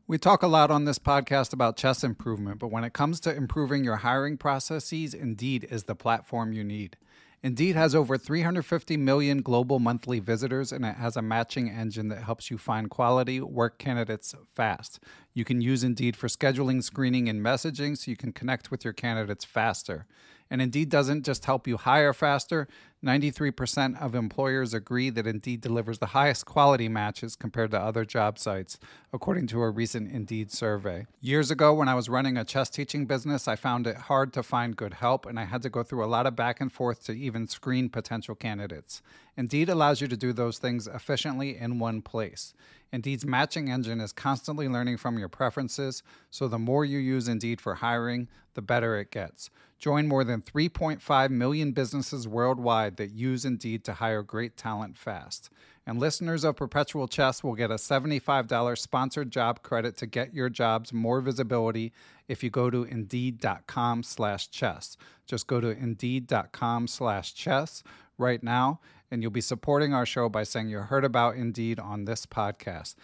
We talk a lot on this podcast about chess improvement, but when it comes to improving your hiring processes, Indeed is the platform you need. Indeed has over 350 million global monthly visitors, and it has a matching engine that helps you find quality work candidates fast. You can use Indeed for scheduling, screening, and messaging so you can connect with your candidates faster. And Indeed doesn't just help you hire faster. 93% of employers agree that Indeed delivers the highest quality matches compared to other job sites, according to a recent Indeed survey. Years ago, when I was running a chess teaching business, I found it hard to find good help, and I had to go through a lot of back and forth to even screen potential candidates. Indeed allows you to do those things efficiently in one place. Indeed's matching engine is constantly learning from your preferences, so the more you use Indeed for hiring, the better it gets. Join more than 3.5 million businesses worldwide that use Indeed to hire great talent fast. And listeners of Perpetual Chess will get a $75 sponsored job credit to get your jobs more visibility if you go to Indeed.com/chess. Just go to Indeed.com/chess right now, and you'll be supporting our show by saying you heard about Indeed on this podcast.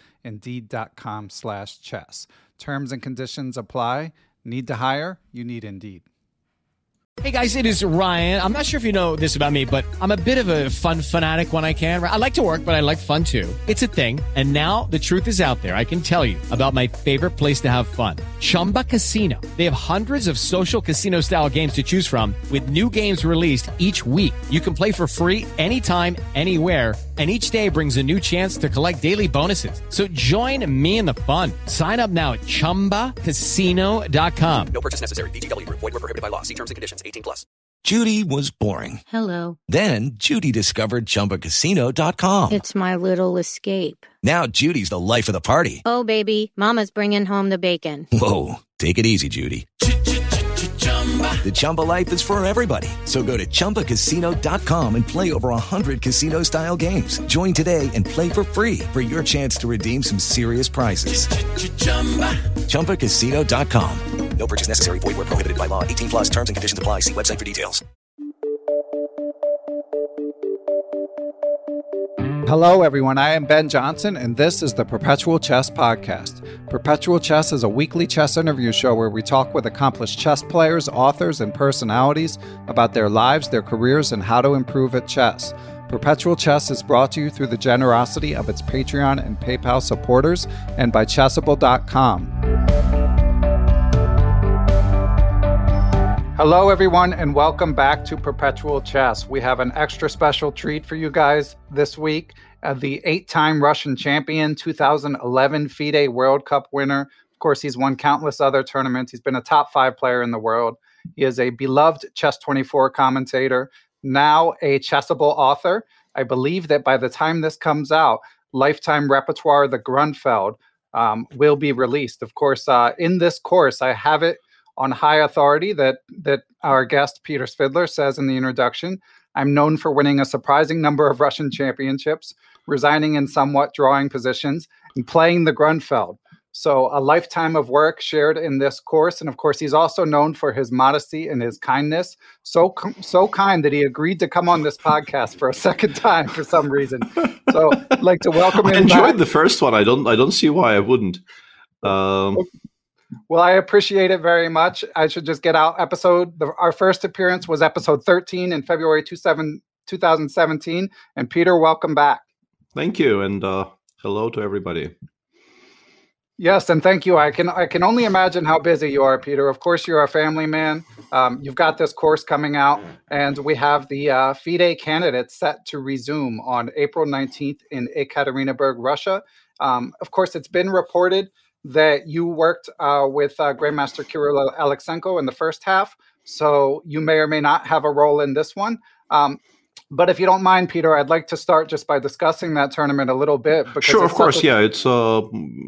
Indeed.com/chess. Terms and conditions apply. Need to hire? You need Indeed. Hey guys, it is Ryan. I'm not sure if you know this about me, but I'm a bit of a fun fanatic when I can. I like to work, but I like fun too. It's a thing. And now the truth is out there. I can tell you about my favorite place to have fun. Chumba Casino. They have hundreds of social casino style games to choose from with new games released each week. You can play for free anytime, anywhere. And each day brings a new chance to collect daily bonuses. So join me in the fun. Sign up now at ChumbaCasino.com. No purchase necessary. VGW. Void where prohibited by law. See terms and conditions. 18+. Judy was boring. Hello. Then Judy discovered ChumbaCasino.com. It's my little escape. Now Judy's the life of the party. Oh, baby, mama's bringing home the bacon. Whoa, take it easy, Judy. The Chumba life is for everybody. So go to ChumbaCasino.com and play over 100 casino-style games. Join today and play for free for your chance to redeem some serious prizes. ChumbaCasino.com. No purchase necessary. Void where prohibited by law. 18+. Terms and conditions apply. See website for details. Hello, everyone. I am Ben Johnson, and this is the Perpetual Chess Podcast. Perpetual Chess is a weekly chess interview show where we talk with accomplished chess players, authors, and personalities about their lives, their careers, and how to improve at chess. Perpetual Chess is brought to you through the generosity of its Patreon and PayPal supporters and by Chessable.com. Hello, everyone, and welcome back to Perpetual Chess. We have an extra special treat for you guys this week. The 8-time Russian champion, 2011 FIDE World Cup winner. Of course, he's won countless other tournaments. He's been a top 5 player in the world. He is a beloved Chess24 commentator, now a Chessable author. I believe that by the time this comes out, Lifetime Repertoire, The Grunfeld, will be released. Of course, in this course, I have it on high authority that our guest, Peter Svidler, says in the introduction. I'm known for winning a surprising number of Russian championships, resigning in somewhat drawing positions, and playing the Grunfeld. So a lifetime of work shared in this course. And of course, he's also known for his modesty and his kindness. So kind that he agreed to come on this podcast for a second time for some reason. So I'd like to welcome him. I enjoyed back. the first one. I don't see why I wouldn't. Well, I appreciate it very much. I should just get out our first appearance was episode 13 in February 2017. And Peter, welcome back. Thank you. And hello to everybody. Yes, and thank you. I can only imagine how busy you are, Peter. Of course, you're a family man. You've got this course coming out, and we have the FIDE candidates set to resume on April 19th in Ekaterinburg, Russia. Of course, it's been reported that you worked with Grandmaster Kirill Alexenko in the first half, so you may or may not have a role in this one. But if you don't mind, Peter, I'd like to start just by discussing that tournament a little bit. Sure, of course, yeah. It's a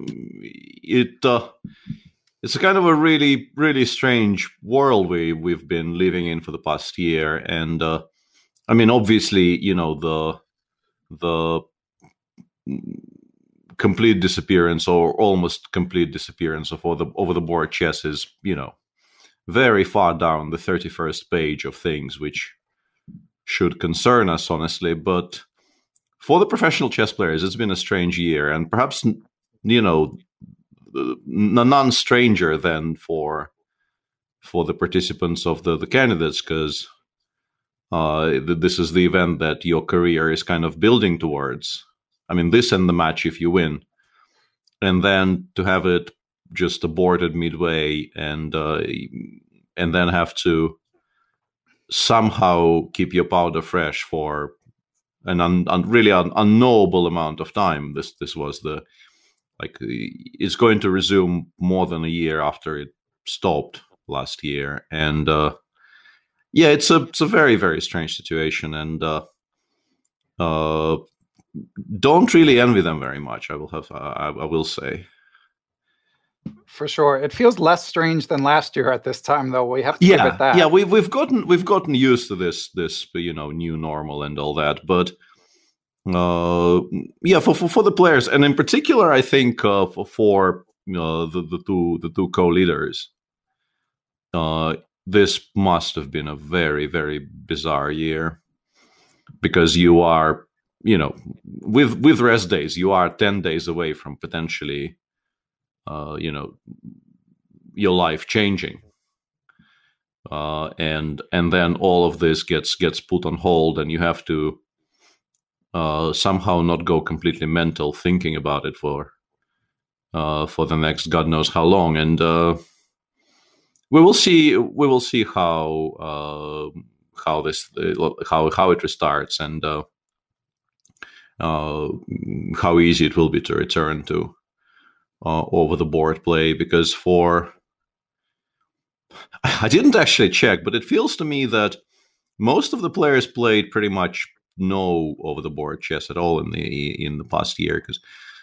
kind of a really, really strange world we've been living in for the past year, and I mean, obviously, you know, the complete disappearance or almost complete disappearance of over the board chess is, you know, very far down the 31st page of things, which should concern us, honestly. But for the professional chess players, it's been a strange year, and perhaps, you know, none stranger than for the participants of the candidates, because this is the event that your career is kind of building towards. I mean, this and the match if you win, and then to have it just aborted midway, and then have to somehow keep your powder fresh for an really unknowable amount of time. This was it's going to resume more than a year after it stopped last year, and it's a very, very strange situation, and don't really envy them very much. I will say. For sure, it feels less strange than last year at this time, though. We have to give it that. Yeah, we've gotten used to this new normal and all that, but for the players, and in particular, I think for the two co-leaders, this must have been a very, very bizarre year, because you are, with rest days, you are 10 days away from potentially your life changing, and then all of this gets put on hold, and you have to somehow not go completely mental thinking about it for the next God knows how long, and we will see how it restarts, and how easy it will be to return to over the board play, because I didn't actually check, but it feels to me that most of the players played pretty much no over the board chess at all in the past year, because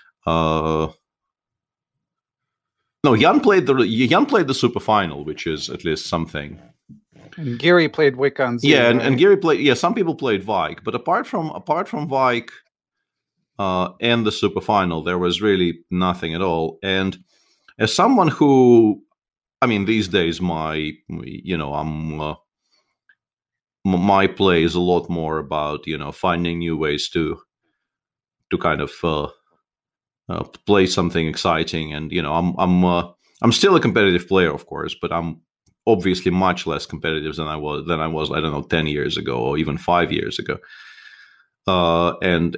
Jan played the super final, which is at least something. And Giri played Wick on Z. Yeah, right? and Giri played. Yeah, some people played Vike, but apart from Vike and the super final, there was really nothing at all. And as someone who, I mean, these days my play is a lot more about finding new ways to kind of play something exciting, and I'm still a competitive player, of course, but I'm obviously much less competitive than I was I don't know 10 years ago or even 5 years ago, and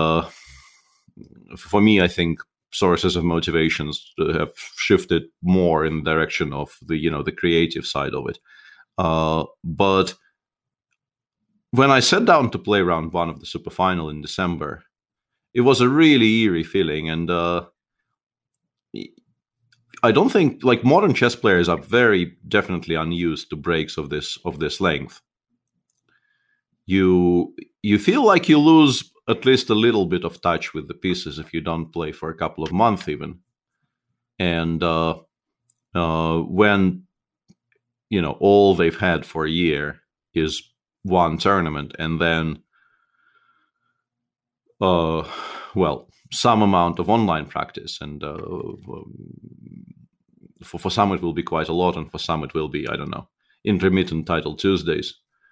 for me, I think sources of motivations have shifted more in the direction of the creative side of it, but when I sat down to play round one of the super final in December, it was a really eerie feeling, and I don't think, like, modern chess players are very definitely unused to breaks of this length. You feel like you lose at least a little bit of touch with the pieces if you don't play for a couple of months even, and when all they've had for a year is one tournament, and then some amount of online practice, and for some it will be quite a lot, and for some it will be, I don't know, intermittent title Tuesdays.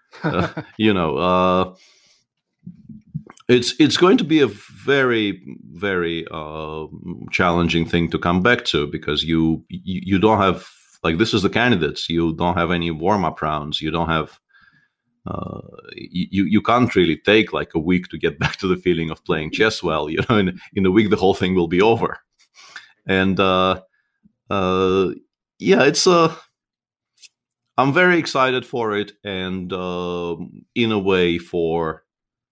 It's going to be a very, very challenging thing to come back to, because you don't have, like, this is the candidates, you don't have any warm-up rounds, you don't have you can't really take like a week to get back to the feeling of playing chess well. In a week the whole thing will be over, and it's I'm very excited for it, and in a way for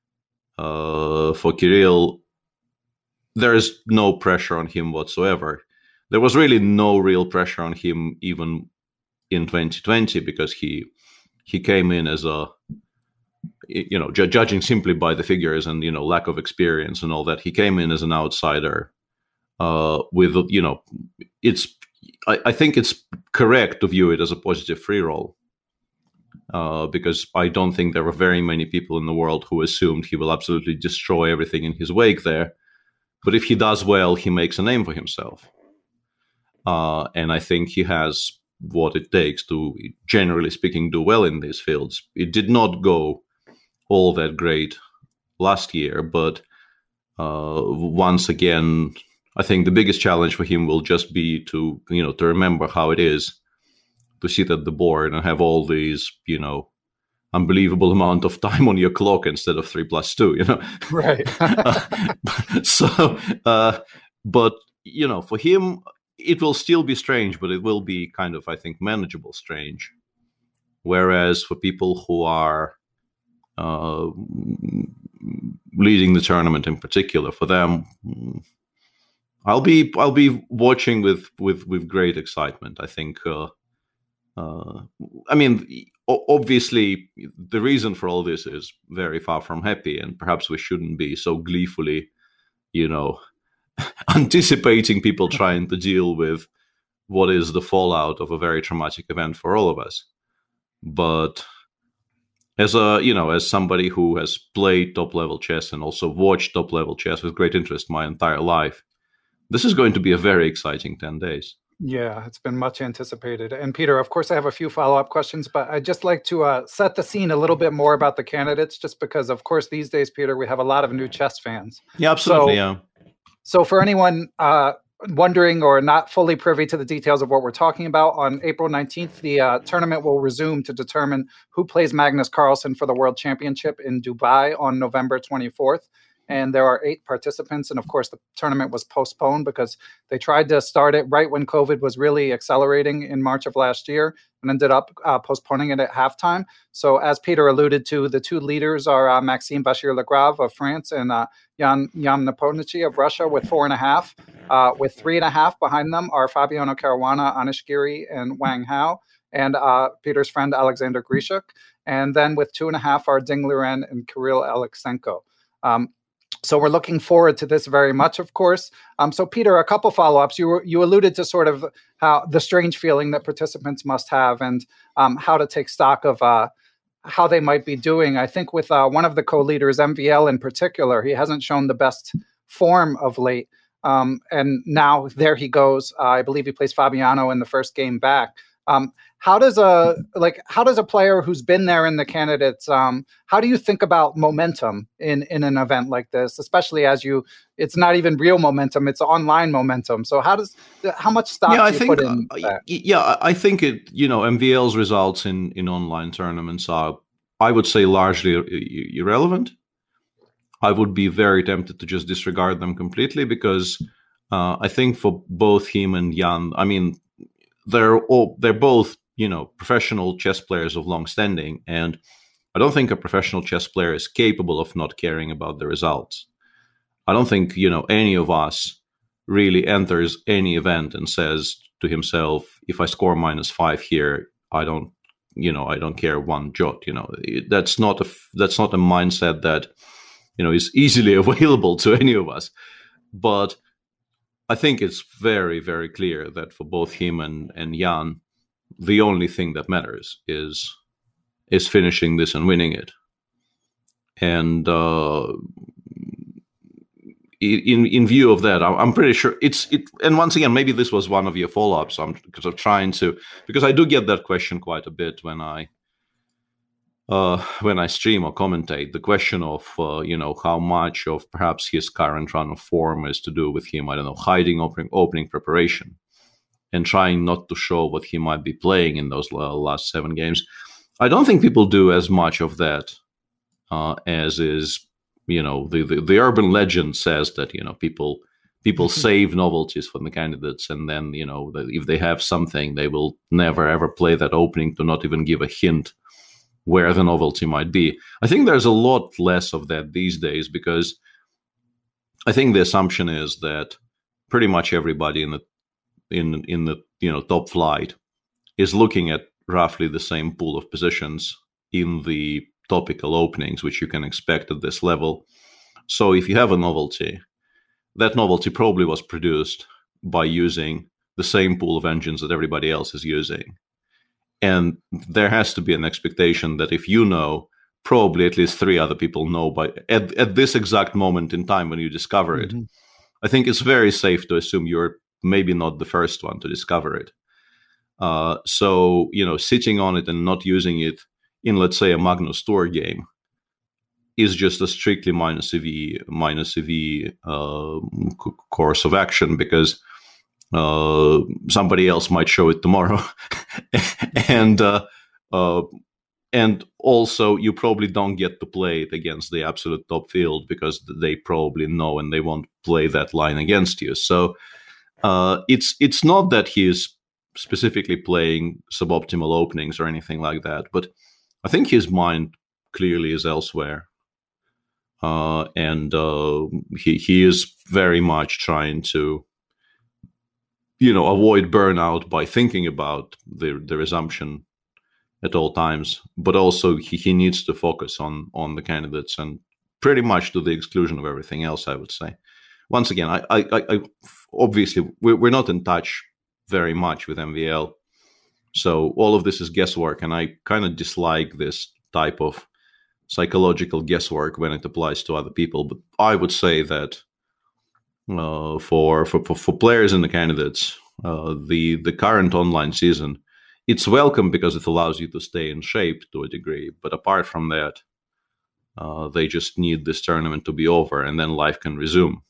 Kirill, there is no pressure on him whatsoever. There was really no real pressure on him even in 2020, because he came in as a, judging simply by the figures and, lack of experience and all that, he came in as an outsider with, I think it's correct to view it as a positive free roll, because I don't think there were very many people in the world who assumed he will absolutely destroy everything in his wake there. But if he does well, he makes a name for himself. And I think he has what it takes to, generally speaking, do well in these fields. It did not go all that great last year, but once again, I think the biggest challenge for him will just be to remember how it is to sit at the board and have all these, unbelievable amount of time on your clock instead of 3+2, Right. But, for him, it will still be strange, but it will be kind of, I think, manageable strange. Whereas for people who are leading the tournament in particular, for them, I'll be watching with great excitement. I think, obviously, the reason for all this is very far from happy, and perhaps we shouldn't be so gleefully, anticipating people trying to deal with what is the fallout of a very traumatic event for all of us. But as somebody who has played top-level chess and also watched top-level chess with great interest my entire life, this is going to be a very exciting 10 days. Yeah, it's been much anticipated. And Peter, of course, I have a few follow-up questions, but I'd just like to set the scene a little bit more about the candidates, just because, of course, these days, Peter, we have a lot of new chess fans. Yeah, absolutely, So for anyone wondering or not fully privy to the details of what we're talking about, on April 19th, the tournament will resume to determine who plays Magnus Carlsen for the World Championship in Dubai on November 24th. And there are 8 participants. And of course, the tournament was postponed because they tried to start it right when COVID was really accelerating in March of last year and ended up postponing it at halftime. So as Peter alluded to, the 2 leaders are Maxime Bachir-Lagrave of France and Jan Nepomniachtchi of Russia with 4.5. With 3.5 behind them are Fabiano Caruana, Anish Giri, and Wang Hao, and Peter's friend Alexander Grishuk. And then with 2.5 are Ding Liren and Kirill Alexenko. So we're looking forward to this very much, of course. So Peter, a couple follow-ups. You alluded to sort of how the strange feeling that participants must have, and how to take stock of how they might be doing. I think with one of the co-leaders, MVL in particular, he hasn't shown the best form of late. And now there he goes. I believe he plays Fabiano in the first game back. How does a player who's been there in the candidates, how do you think about momentum in an event like this, especially as it's not even real momentum, it's online momentum. So how much stock do you put in that? I think MVL's results in online tournaments are, I would say, largely irrelevant. I would be very tempted to just disregard them completely because I think for both him and Jan, they're both, professional chess players of long standing. And I don't think a professional chess player is capable of not caring about the results. I don't think, any of us really enters any event and says to himself, if I score -5 here, I don't care one jot. That's not a mindset that, is easily available to any of us. But I think it's very, very clear that for both him and Jan, the only thing that matters is finishing this and winning it. And in view of that, I'm pretty sure it. And once again, maybe this was one of your follow-ups. Because I do get that question quite a bit when I stream or commentate, the question of, how much of perhaps his current run of form is to do with him, hiding opening preparation and trying not to show what he might be playing in those last 7 games. I don't think people do as much of that as is, the urban legend says that, people save novelties for the candidates. And then, if they have something, they will never, ever play that opening to not even give a hint where the novelty might be. I think there's a lot less of that these days because I think the assumption is that pretty much everybody in the top flight is looking at roughly the same pool of positions in the topical openings, which you can expect at this level. So if you have a novelty, that novelty probably was produced by using the same pool of engines that everybody else is using. And there has to be an expectation that if probably at least 3 other people know at this exact moment in time when you discover it. Mm-hmm. I think it's very safe to assume you're maybe not the first one to discover it. So, sitting on it and not using it in, let's say, a Magnus Tour game is just a strictly minus EV course of action, because somebody else might show it tomorrow, and also you probably don't get to play it against the absolute top field, because they probably know and they won't play that line against you. So it's not that he is specifically playing suboptimal openings or anything like that, but I think his mind clearly is elsewhere. And he is very much trying to, avoid burnout by thinking about the resumption at all times. But also he needs to focus on the candidates, and pretty much to the exclusion of everything else, I would say. Once again, I obviously we're not in touch very much with MVL, so all of this is guesswork, and I kind of dislike this type of psychological guesswork when it applies to other people. But I would say that for players and the candidates, the current online season, it's welcome because it allows you to stay in shape to a degree. But apart from that, they just need this tournament to be over, and then life can resume.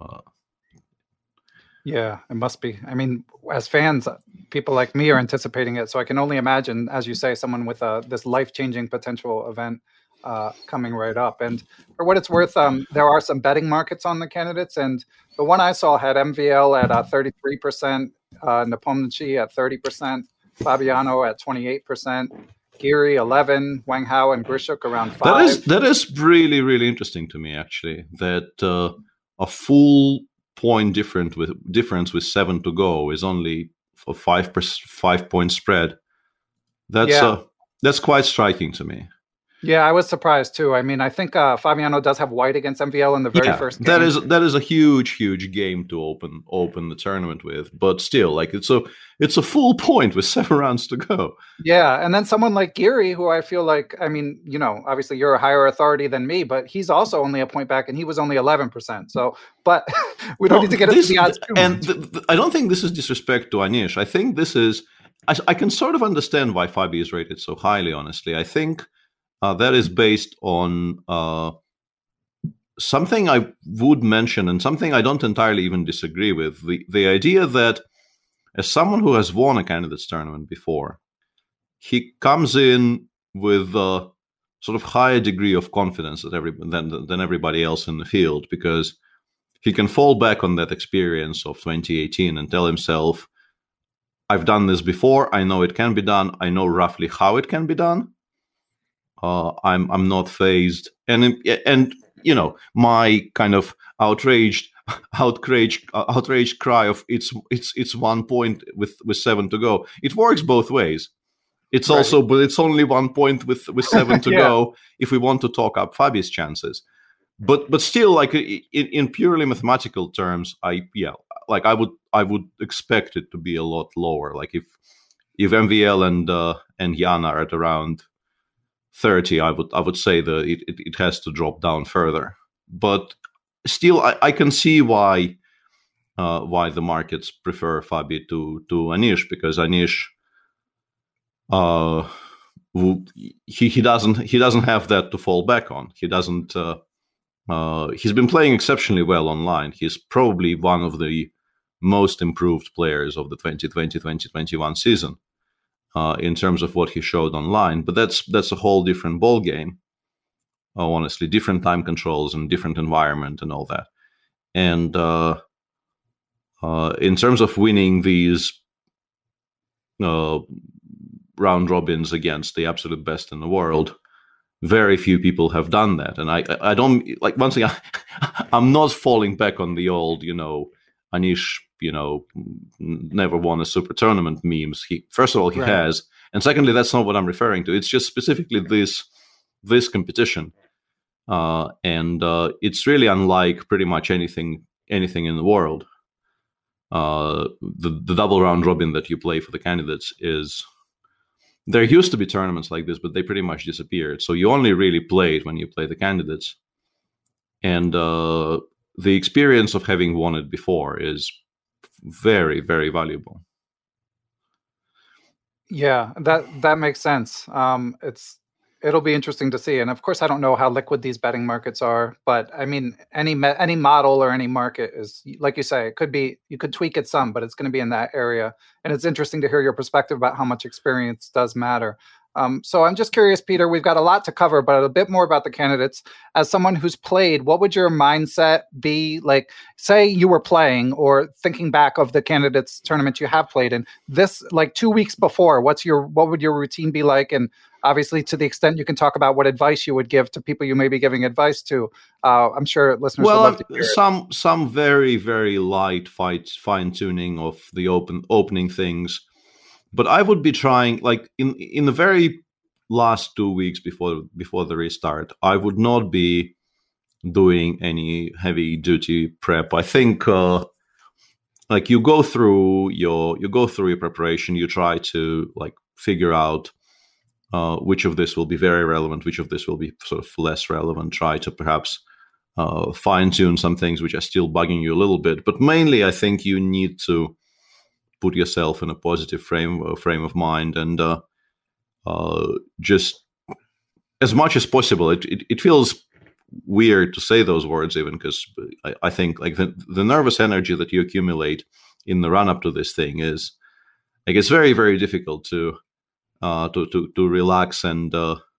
Yeah, it must be. I mean, as fans, people like me are anticipating it, so I can only imagine, as you say, someone with this life-changing potential event coming right up. And for what it's worth, there are some betting markets on the candidates, and the one I saw had MVL at 33%, Nepomniachtchi at 30%, Fabiano at 28%, Giri 11%, Wang Hao and Grishuk around 5%. That is really, really interesting to me, actually, that a full point difference with 7 to go is only a 5-point spread. That's quite striking to me. Yeah, I was surprised too. I mean, I think Fabiano does have white against MVL in the very first game. That is a huge game to open the tournament with. But still, like it's a full point with 7 rounds to go. Yeah, and then someone like Giri, who I feel like, I mean, obviously you're a higher authority than me, but he's also only a point back, and he was only 11%. So, but we don't need to get into the odds too much. I don't think this is disrespect to Anish. I think this is. I can sort of understand why Fabi is rated so highly. Honestly, I think. That is based on something I would mention, and something I don't entirely even disagree with. The idea that as someone who has won a candidates tournament before, he comes in with a sort of higher degree of confidence than everybody else in the field, because he can fall back on that experience of 2018 and tell himself, I've done this before, I know it can be done, I know roughly how it can be done. I'm not phased, and my kind of outraged cry of it's 1 point with 7 to go. It works both ways. It's right. Also, but it's only 1 point with 7 to go if we want to talk up Fabi's chances. But still, like in purely mathematical terms, I would expect it to be a lot lower. Like if MVL and Jan are at around 30, I would say that it has to drop down further. But still, I can see why the markets prefer Fabi to Anish, because Anish he doesn't have that to fall back on. He doesn't. He's been playing exceptionally well online. He's probably one of the most improved players of the 2020-2021 season. In terms of what he showed online, but that's a whole different ball game. Honestly, different time controls and different environment and all that. And in terms of winning these round robins against the absolute best in the world, very few people have done that. And I don't like. Once again, I'm not falling back on the old, Anish, never won a super tournament memes. First of all, he has, and secondly, that's not what I'm referring to. It's just specifically this competition, and it's really unlike pretty much anything in the world. The double round robin that you play for the candidates is. There used to be tournaments like this, but they pretty much disappeared. So you only really play it when you play the candidates, and the experience of having won it before is very, very valuable. Yeah, that makes sense. It's It'll be interesting to see. And of course, I don't know how liquid these betting markets are, but I mean, any model or any market is, like you say, it could be, you could tweak it some, but it's going to be in that area. And it's interesting to hear your perspective about how much experience does matter. So I'm just curious, Peter, we've got a lot to cover, but a bit more about the candidates. As someone who's played, what would your mindset be? Like, say you were playing or thinking back of the candidates tournament you have played in this, like 2 weeks before, what would your routine be like? And obviously, to the extent you can talk about what advice you would give to people you may be giving advice to, I'm sure listeners would love to hear it. Some very, very light fine tuning of the opening things. But I would be trying, like in the very last 2 weeks before the restart, I would not be doing any heavy duty prep. I think like you go through your preparation, you try to like figure out which of this will be very relevant, which of this will be sort of less relevant. Try to perhaps fine tune some things which are still bugging you a little bit. But mainly, I think you need to put yourself in a positive frame of mind, and just as much as possible. It feels weird to say those words, even because I think like the nervous energy that you accumulate in the run up to this thing is like it's very, very difficult to relax and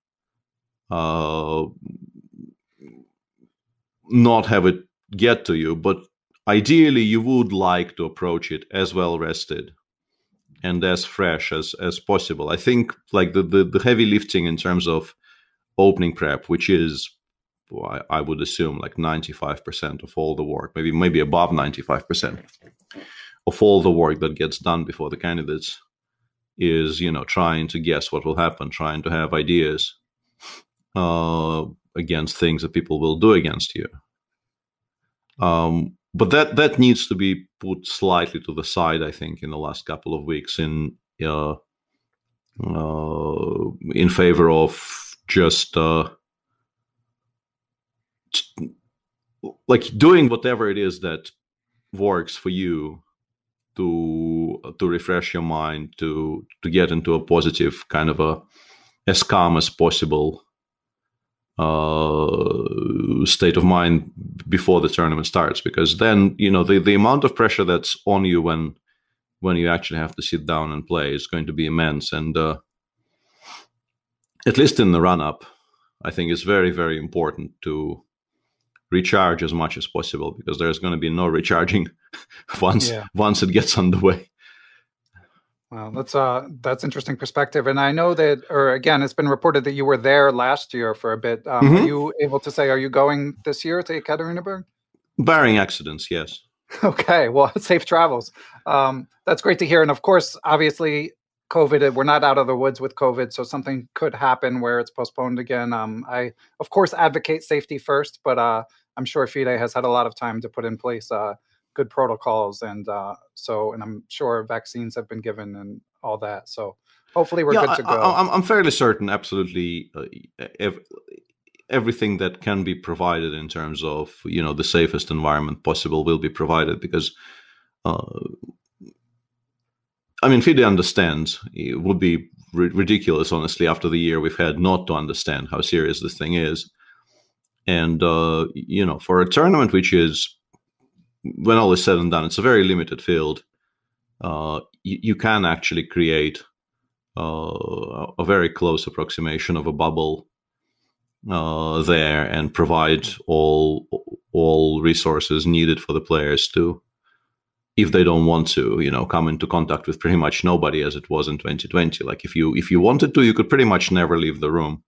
not have it get to you, but ideally, you would like to approach it as well rested and as fresh as possible. I think like the heavy lifting in terms of opening prep, which is, well, I would assume like 95% of all the work, maybe above 95% of all the work that gets done before the candidates, is, you know, trying to guess what will happen, trying to have ideas against things that people will do against you. But that needs to be put slightly to the side, I think, in the last couple of weeks in favor of just like doing whatever it is that works for you to refresh your mind, to get into a positive kind of as calm as possible state of mind before the tournament starts, because then, you know, the amount of pressure that's on you when you actually have to sit down and play is going to be immense. And at least in the run up, I think it's very, very important to recharge as much as possible, because there's going to be no recharging once it gets underway. Well, that's interesting perspective. And I know that, or again, it's been reported that you were there last year for a bit. Are you able to say, are you going this year to Ekaterinburg? Barring accidents, yes. Okay, well, safe travels. That's great to hear. And of course, obviously, COVID, we're not out of the woods with COVID, so something could happen where it's postponed again. I, of course, advocate safety first, but I'm sure FIDE has had a lot of time to put in place good protocols, and I'm sure vaccines have been given and all that. So hopefully we're good to go. I'm fairly certain, absolutely, everything that can be provided in terms of, you know, the safest environment possible will be provided, because I mean, FIDE understands. It would be ridiculous, honestly, after the year we've had, not to understand how serious this thing is. And, you know, for a tournament which is, when all is said and done, it's a very limited field, you can actually create a very close approximation of a bubble there and provide all resources needed for the players to, if they don't want to, you know, come into contact with pretty much nobody, as it was in 2020. Like if you wanted to, you could pretty much never leave the room.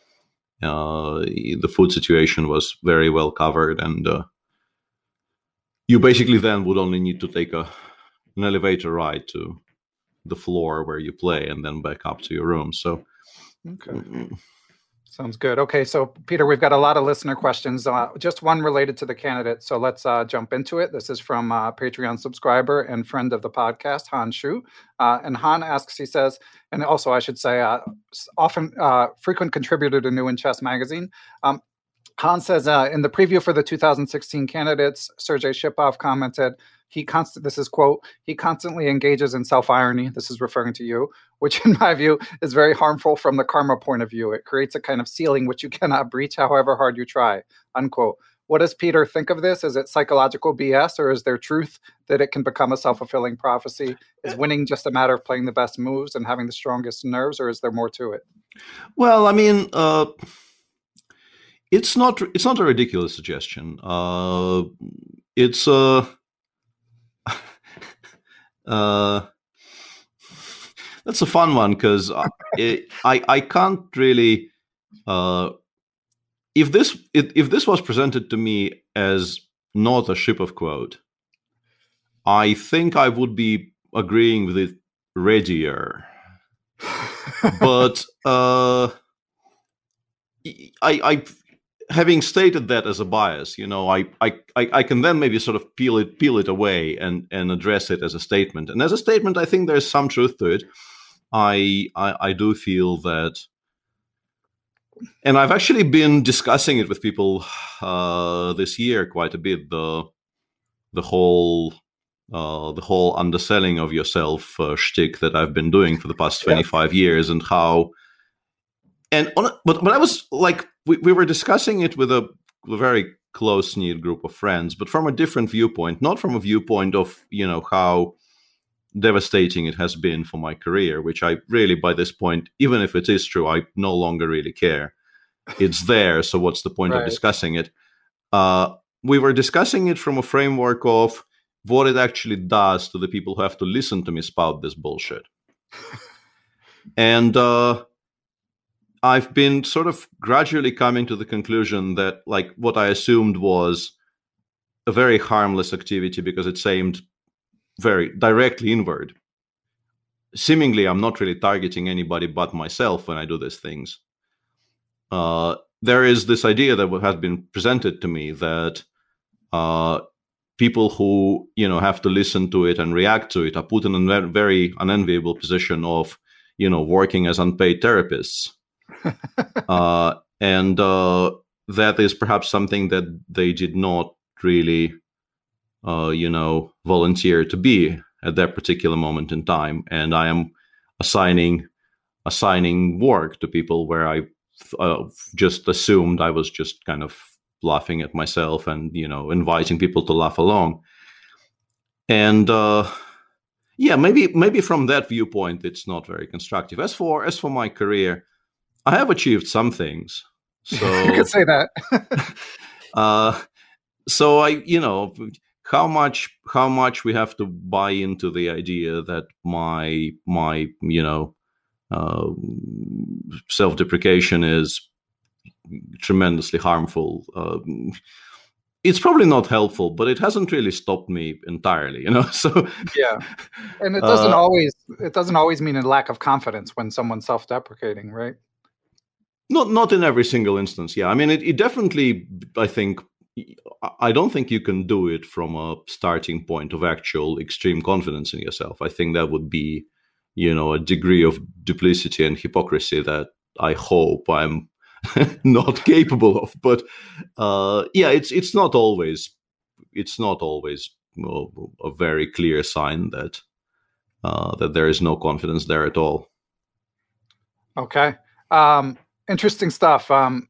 The food situation was very well covered, and you basically then would only need to take an elevator ride to the floor where you play and then back up to your room. So, okay. Sounds good. Okay, so Peter, we've got a lot of listener questions. Just one related to the candidate. So let's jump into it. This is from Patreon subscriber and friend of the podcast, Han Shu. And Han asks, he says, and also I should say, often frequent contributor to New in Chess magazine. Han says, in the preview for the 2016 candidates, Sergei Shipov commented, this is quote, he constantly engages in self-irony, this is referring to you, which in my view is very harmful from the karma point of view. It creates a kind of ceiling which you cannot breach however hard you try, unquote. What does Peter think of this? Is it psychological BS, or is there truth that it can become a self-fulfilling prophecy? Is winning just a matter of playing the best moves and having the strongest nerves, or is there more to it? Well, I mean, it's not a ridiculous suggestion. It's that's a fun one, because I can't really. If this was presented to me as not a ship of quote, I think I would be agreeing with it readier. But I having stated that as a bias, I can then maybe sort of peel it away and address it as a statement. And as a statement, I think there's some truth to it. I do feel that. And I've actually been discussing it with people this year quite a bit. The whole underselling of yourself shtick that I've been doing for the past 25 years, and how. But I was like, we were discussing it with a very close-knit group of friends, but from a different viewpoint, not from a viewpoint of how devastating it has been for my career, which I really, by this point, even if it is true, I no longer really care. It's there, so what's the point of discussing it? We were discussing it from a framework of what it actually does to the people who have to listen to me spout this bullshit. And I've been sort of gradually coming to the conclusion that, like, what I assumed was a very harmless activity because it's aimed very directly inward. Seemingly, I'm not really targeting anybody but myself when I do these things. There is this idea that has been presented to me that people who have to listen to it and react to it are put in a very unenviable position of working as unpaid therapists, and that is perhaps something that they did not really volunteer to be at that particular moment in time. And I am assigning work to people where I just assumed I was just kind of laughing at myself and, inviting people to laugh along. And maybe from that viewpoint, it's not very constructive. As for my career, I have achieved some things. So you could say that. So how much we have to buy into the idea that my self-deprecation is tremendously harmful. It's probably not helpful, but it hasn't really stopped me entirely, So yeah, and it doesn't always mean a lack of confidence when someone's self-deprecating, right? Not in every single instance. Yeah, I mean, it definitely. I don't think you can do it from a starting point of actual extreme confidence in yourself. I think that would be, a degree of duplicity and hypocrisy that I hope I'm not capable of. But it's not always a very clear sign that there is no confidence there at all. Okay, interesting stuff.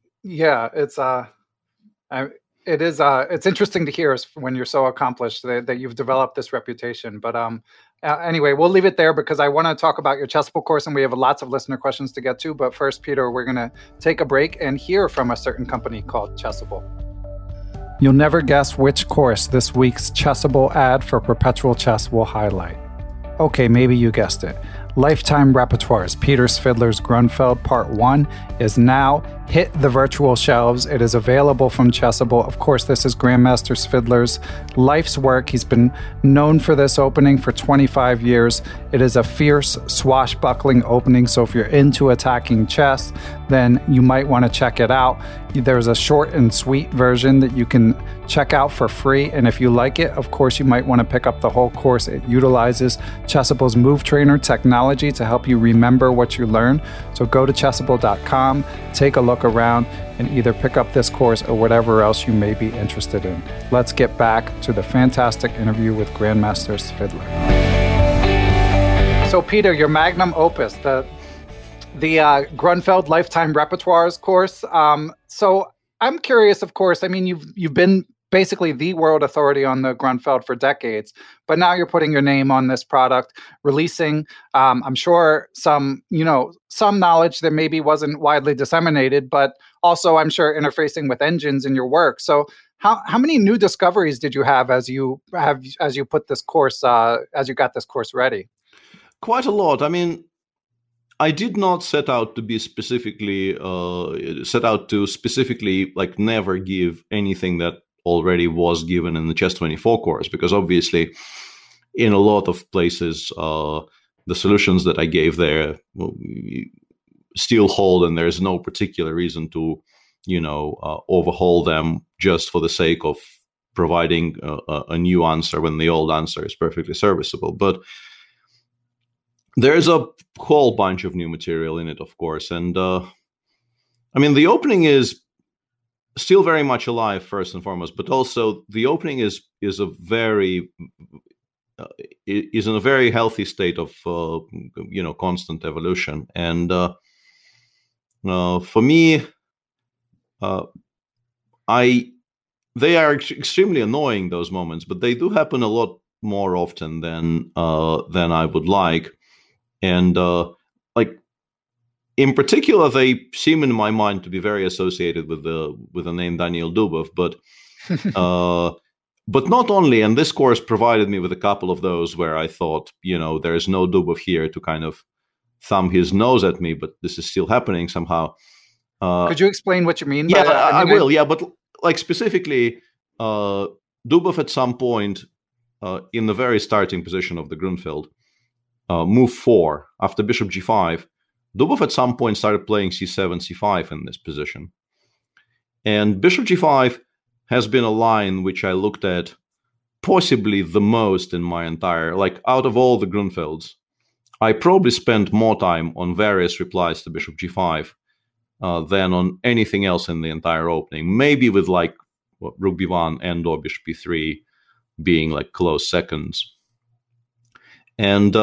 It's interesting to hear when you're so accomplished that you've developed this reputation. But anyway, we'll leave it there because I want to talk about your Chessable course, and we have lots of listener questions to get to. But first, Peter, we're going to take a break and hear from a certain company called Chessable. You'll never guess which course this week's Chessable ad for Perpetual Chess will highlight. Okay, maybe you guessed it. Lifetime Repertoires, Peter Svidler's Grunfeld Part 1 is now hit the virtual shelves. It is available from Chessable. Of course, this is Grandmaster Svidler's life's work. He's been known for this opening for 25 years. It is a fierce, swashbuckling opening, so if you're into attacking chess, then you might want to check it out. There's a short and sweet version that you can check out for free, and if you like it, of course, you might want to pick up the whole course. It utilizes Chessable's Move Trainer technology to help you remember what you learn. So go to chessable.com, take a look look around and either pick up this course or whatever else you may be interested in. Let's get back to the fantastic interview with Grandmaster Svidler. So Peter, your magnum opus, the Grunfeld Lifetime Repertoires course. So I'm curious, of course, I mean, you've been basically the world authority on the Grunfeld for decades, but now you're putting your name on this product, releasing, I'm sure some knowledge that maybe wasn't widely disseminated, but also I'm sure interfacing with engines in your work. So how many new discoveries did you have as you put this course, as you got this course ready? Quite a lot. I mean, I did not set out to specifically like never give anything that already was given in the Chess24 course, because obviously in a lot of places the solutions that I gave there still hold, and there's no particular reason to overhaul them just for the sake of providing a new answer when the old answer is perfectly serviceable. But there's a whole bunch of new material in it, of course, and I mean, the opening is still very much alive, first and foremost, but also the opening is in a very healthy state of constant evolution. And for me, they are extremely annoying, those moments, but they do happen a lot more often than I would like. And in particular, they seem in my mind to be very associated with the name Daniil Dubov, but not only. And this course provided me with a couple of those where I thought, there is no Dubov here to kind of thumb his nose at me, but this is still happening somehow. Could you explain what you mean? Yeah, I will. Yeah, but like specifically, Dubov at some point in the very starting position of the Grunfeld, move 4 after Bishop G5. Dubov at some point started playing C7, C5 in this position. And Bishop G5 has been a line which I looked at possibly the most in my entire, like out of all the Grunfelds, I probably spent more time on various replies to Bishop G5 than on anything else in the entire opening. Maybe with like Rook B1 and or Bishop B3 being like close seconds. And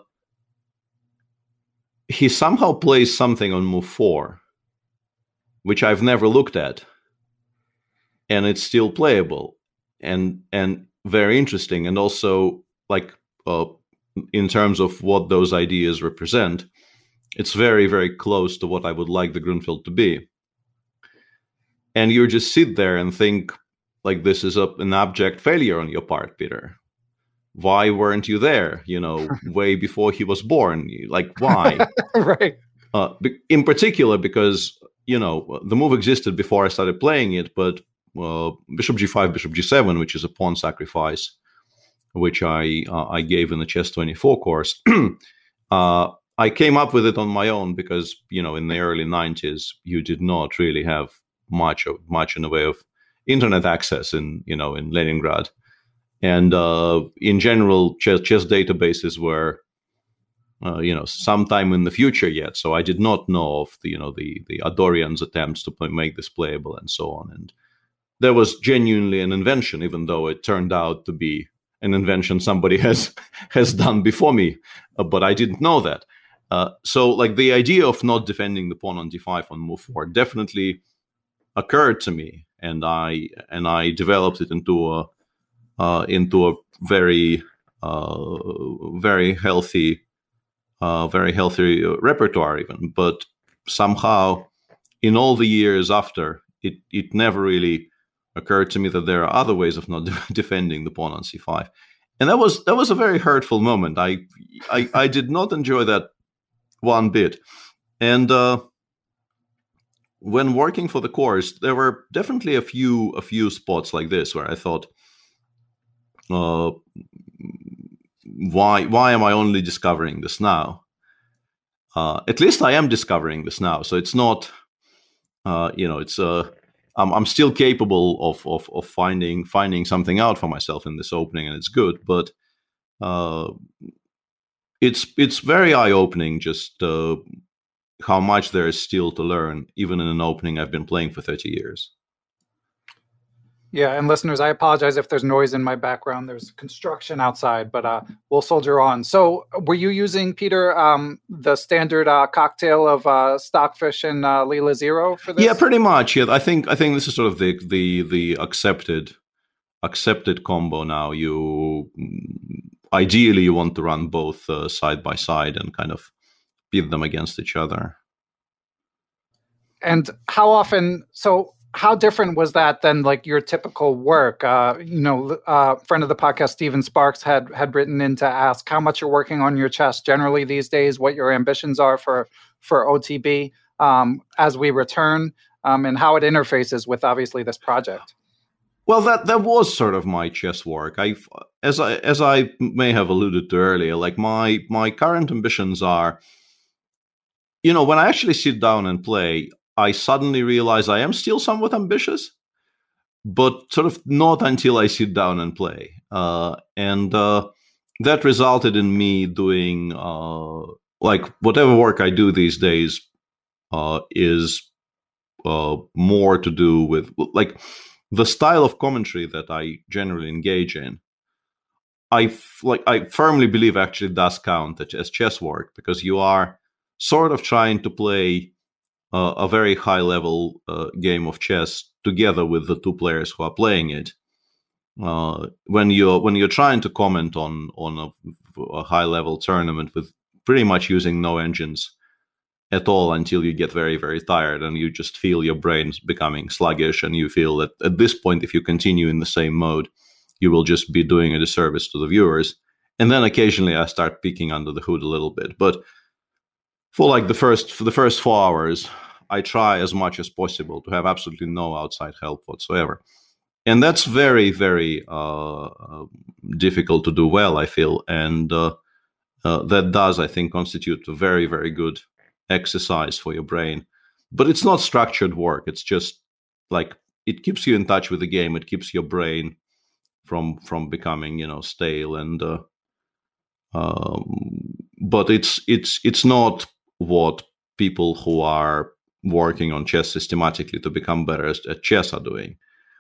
he somehow plays something on move 4, which I've never looked at, and it's still playable and very interesting. And also, like in terms of what those ideas represent, it's very, very close to what I would like the Grunfeld to be. And you just sit there and think, like, this is an abject failure on your part, Peter. Why weren't you there, way before he was born? Like, why? Right. In particular, because, the move existed before I started playing it, but Bishop G5, Bishop G7, which is a pawn sacrifice, which I gave in the Chess24 course, I came up with it on my own because, in the early 90s, you did not really have much in the way of internet access in Leningrad. And in general, chess databases were, sometime in the future yet. So I did not know of the Adorian's attempts to make this playable and so on. And there was genuinely an invention, even though it turned out to be an invention somebody has done before me. But I didn't know that. So like the idea of not defending the pawn on d5 on move 4 definitely occurred to me, and I developed it into a very very healthy repertoire even. But somehow in all the years after, it never really occurred to me that there are other ways of not defending the pawn on c5, and that was a very hurtful moment. I did not enjoy that one bit. And when working for the course, there were definitely a few spots like this where I thought, why am I only discovering this now? At least I am discovering this now, so it's not, it's I'm still capable of finding something out for myself in this opening, and it's good. But it's very eye-opening just how much there is still to learn, even in an opening I've been playing for 30 years. Yeah, and listeners, I apologize if there's noise in my background. There's construction outside, but we'll soldier on. So were you using, Peter, the standard cocktail of Stockfish and Leela Zero for this? Yeah, pretty much. Yeah, I think this is sort of the accepted combo now. Ideally you want to run both side by side and kind of pit them against each other. And how different was that than like your typical work? Friend of the podcast, Steven Sparks, had written in to ask how much you're working on your chess generally these days, what your ambitions are for OTB as we return, and how it interfaces with obviously this project. Well, that was sort of my chess work. As I may have alluded to earlier, like my current ambitions are, when I actually sit down and play, I suddenly realize I am still somewhat ambitious, but sort of not until I sit down and play. And that resulted in me doing, whatever work I do these days is more to do with, like, the style of commentary that I generally engage in. I firmly believe actually does count as chess work, because you are sort of trying to play a very high level game of chess together with the two players who are playing it. When you're trying to comment on a high level tournament with pretty much using no engines at all until you get very, very tired and you just feel your brain's becoming sluggish, and you feel that at this point, if you continue in the same mode, you will just be doing a disservice to the viewers. And then occasionally I start peeking under the hood a little bit. But for the first 4 hours, I try as much as possible to have absolutely no outside help whatsoever. And that's very, very difficult to do well, I feel. And that does, I think, constitute a very, very good exercise for your brain. But it's not structured work. It's just like, it keeps you in touch with the game. It keeps your brain from becoming, stale. And but it's not what people who are working on chess systematically to become better at chess are doing.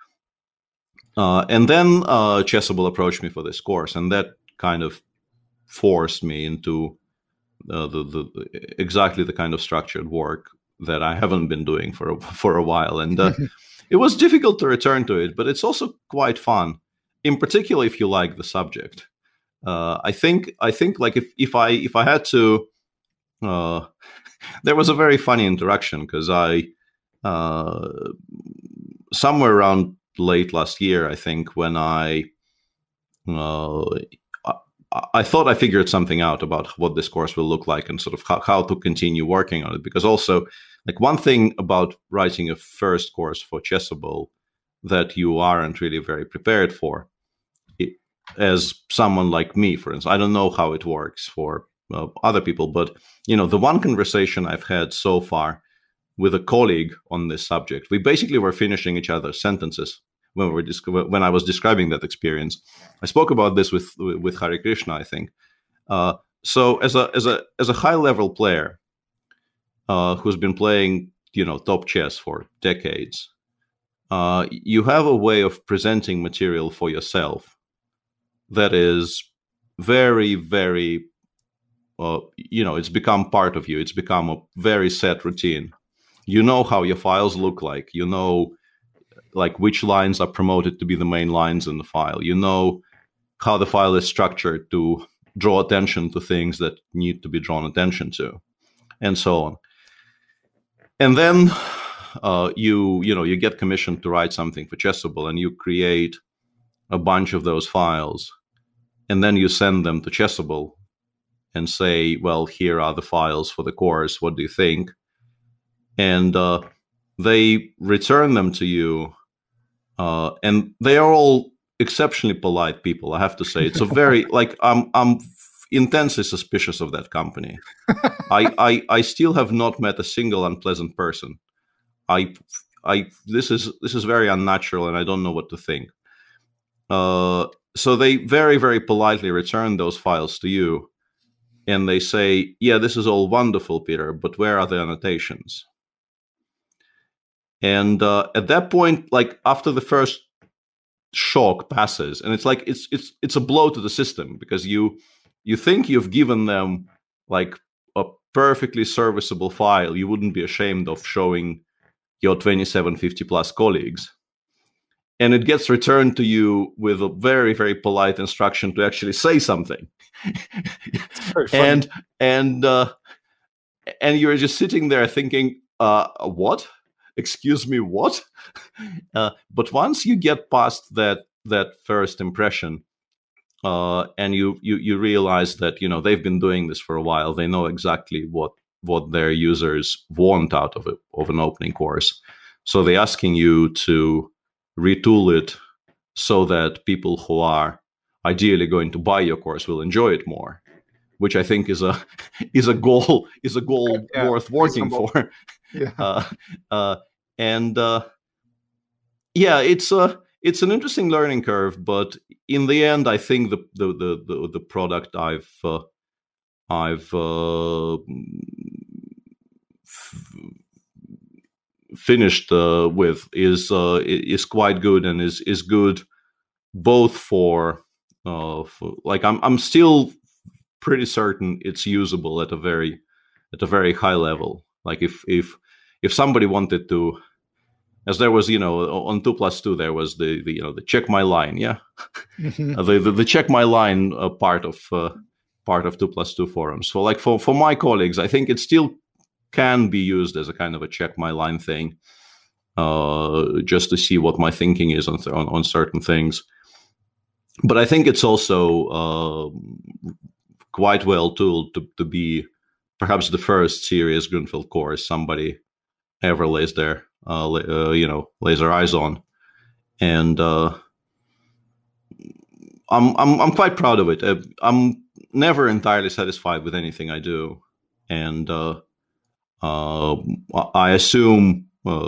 And then Chessable approached me for this course, and that kind of forced me into exactly the kind of structured work that I haven't been doing for a while. And it was difficult to return to it, but it's also quite fun, in particular if you like the subject. I think like if I had to, there was a very funny interaction, because I somewhere around late last year, I think, when I thought I figured something out about what this course will look like and sort of how to continue working on it. Because also, like, one thing about writing a first course for Chessable that you aren't really very prepared for, as someone like me, for instance, I don't know how it works for other people, but the one conversation I've had so far with a colleague on this subject, we basically were finishing each other's sentences when I was describing that experience. I spoke about this with Hare Krishna, I think. So as a high level player who's been playing top chess for decades, you have a way of presenting material for yourself that is very, very, it's become part of you. It's become a very set routine. You know how your files look like. You know, like, which lines are promoted to be the main lines in the file. You know how the file is structured to draw attention to things that need to be drawn attention to, and so on. And then you get commissioned to write something for Chessable, and you create a bunch of those files, and then you send them to Chessable and say, well, here are the files for the course. What do you think? And they return them to you, and they are all exceptionally polite people, I have to say. It's a very, like, I'm intensely suspicious of that company. I still have not met a single unpleasant person. This is very unnatural, and I don't know what to think. So they very, very politely return those files to you, and they say, yeah, this is all wonderful, Peter, but where are the annotations? And at that point, like after the first shock passes, and it's like it's a blow to the system, because you think you've given them like a perfectly serviceable file you wouldn't be ashamed of showing your 2750 plus colleagues, and it gets returned to you with a very, very polite instruction to actually say something. and you're just sitting there thinking, what? Excuse me, what? But once you get past that first impression, and you realize that they've been doing this for a while, they know exactly what their users want out of an opening course. So they're asking you to retool it so that people who are ideally going to buy your course will enjoy it more, which I think is a goal worth working for. Yeah. It's an interesting learning curve, but in the end, I think the product I've finished with is quite good, and is good both for like I'm still pretty certain it's usable at a very high level. Like if somebody wanted to, as there was, on 2+2, there was the check my line, the check my line part of 2+2 forums. So like for my colleagues, I think it still can be used as a kind of a check my line thing, just to see what my thinking is on certain things. But I think it's also quite well tooled to be perhaps the first serious Grunfeld course somebody ever lays their eyes on, and I'm quite proud of it. I'm never entirely satisfied with anything I do, and I assume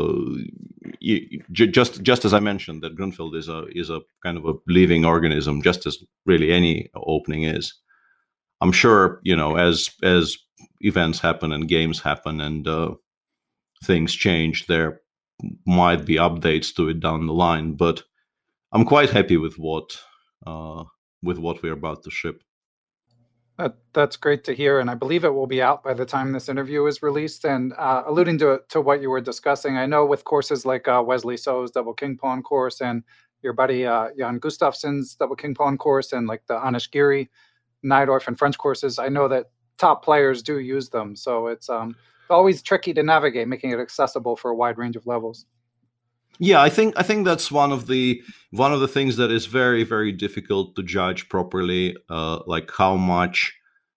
just as I mentioned that Grunfeld is a kind of a living organism, just as really any opening is. I'm sure as events happen and games happen and things change, there might be updates to it down the line, but I'm quite happy with what we're about to ship. That's great to hear, and I believe it will be out by the time this interview is released. And alluding to what you were discussing, I know with courses like Wesley So's Double King Pawn course and your buddy Jan Gustafsson's Double King Pawn course, and like the Anish Giri, Najdorf, and French courses, I know that top players do use them. So it's always tricky to navigate, making it accessible for a wide range of levels. Yeah, I think that's one of the things that is very, very difficult to judge properly, like how much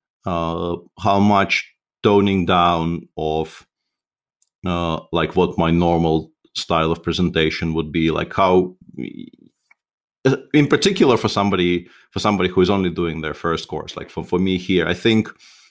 toning down of like what my normal style of presentation would be, like how, in particular for somebody who is only doing their first course, like for me here, I think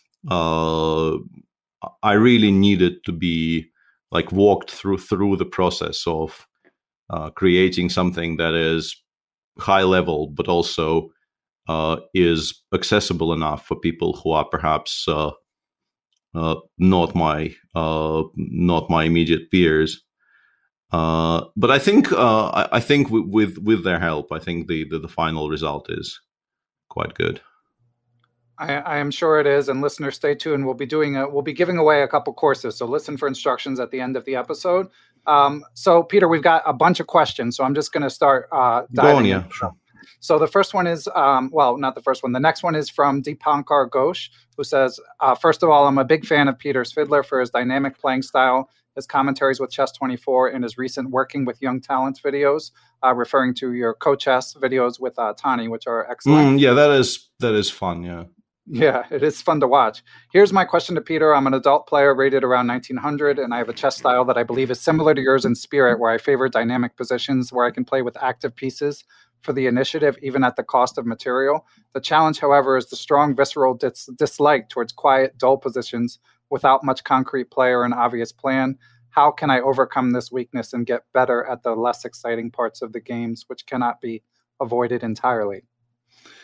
I really needed to be like walked through the process of creating something that is high level, but also is accessible enough for people who are perhaps not my immediate peers. But I think with their help, I think the final result is quite good. I am sure it is, and listeners, stay tuned. We'll be giving away a couple courses, so listen for instructions at the end of the episode. So, Peter, we've got a bunch of questions, so I'm just going to start diving in. Sure. So the first one is, not the first one. The next one is from Deepankar Ghosh, who says, first of all, I'm a big fan of Peter Svidler for his dynamic playing style, his commentaries with Chess24, and his recent Working with Young Talents videos, referring to your co-chess videos with Tani, which are excellent. Yeah, that is fun, yeah. Yeah, it is fun to watch. Here's my question to Peter. I'm an adult player rated around 1900, and I have a chess style that I believe is similar to yours in spirit, where I favor dynamic positions where I can play with active pieces for the initiative, even at the cost of material. The challenge, however, is the strong visceral dislike towards quiet, dull positions without much concrete play or an obvious plan. How can I overcome this weakness and get better at the less exciting parts of the games, which cannot be avoided entirely?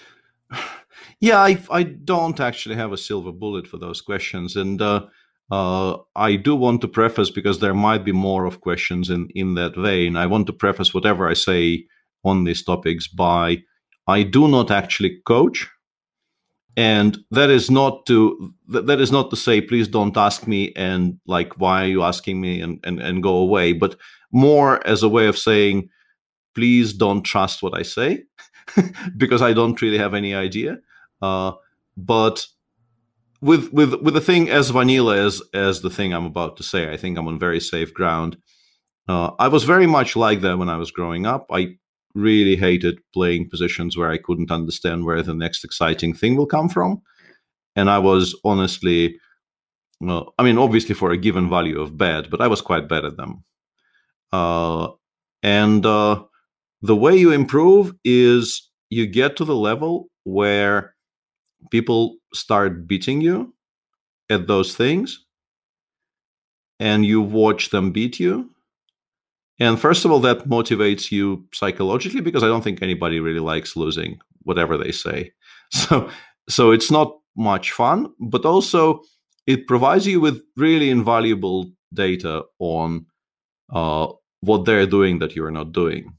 Yeah, I don't actually have a silver bullet for those questions, and I do want to preface, because there might be more of questions in that vein. I want to preface whatever I say on these topics by, I do not actually coach, and that is not to say please don't ask me and like why are you asking me and go away, but more as a way of saying please don't trust what I say because I don't really have any idea. But with the thing as vanilla as the thing I'm about to say, I think I'm on very safe ground. I was very much like that when I was growing up. I really hated playing positions where I couldn't understand where the next exciting thing will come from. And I was honestly, obviously for a given value of bad, but I was quite bad at them. And the way you improve is you get to the level where people start beating you at those things and you watch them beat you. And first of all, that motivates you psychologically, because I don't think anybody really likes losing, whatever they say. So it's not much fun, but also it provides you with really invaluable data on what they're doing that you're not doing.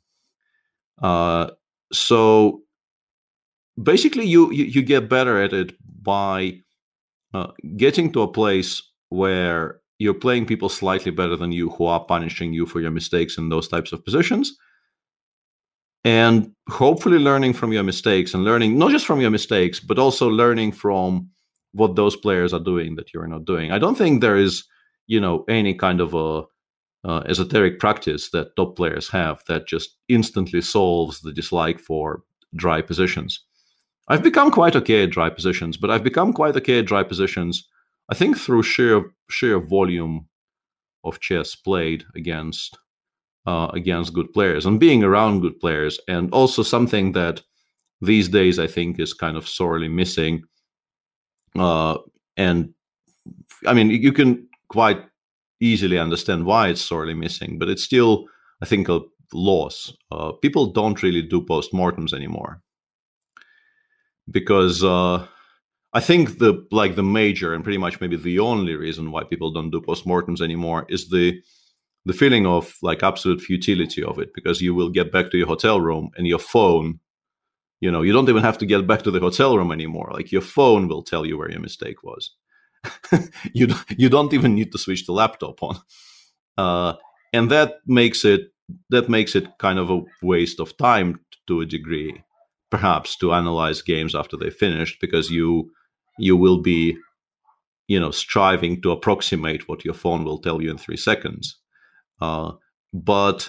So basically, you get better at it by getting to a place where you're playing people slightly better than you who are punishing you for your mistakes in those types of positions. And hopefully learning from your mistakes, and learning not just from your mistakes, but also learning from what those players are doing that you're not doing. I don't think there is, any kind of a esoteric practice that top players have that just instantly solves the dislike for dry positions. I've become quite okay at dry positions, but I've become quite okay at dry positions, I think, through sheer volume of chess played against good players and being around good players. And also something that these days I think is kind of sorely missing. And I mean, you can quite easily understand why it's sorely missing, but it's still, I think, a loss. People don't really do postmortems anymore, because I think the major and pretty much maybe the only reason why people don't do postmortems anymore is the feeling of like absolute futility of it, because you will get back to your hotel room and your phone, you don't even have to get back to the hotel room anymore. Like your phone will tell you where your mistake was. You don't even need to switch the laptop on, and that makes it kind of a waste of time to a degree, perhaps, to analyze games after they finished, because you will be, striving to approximate what your phone will tell you in 3 seconds. But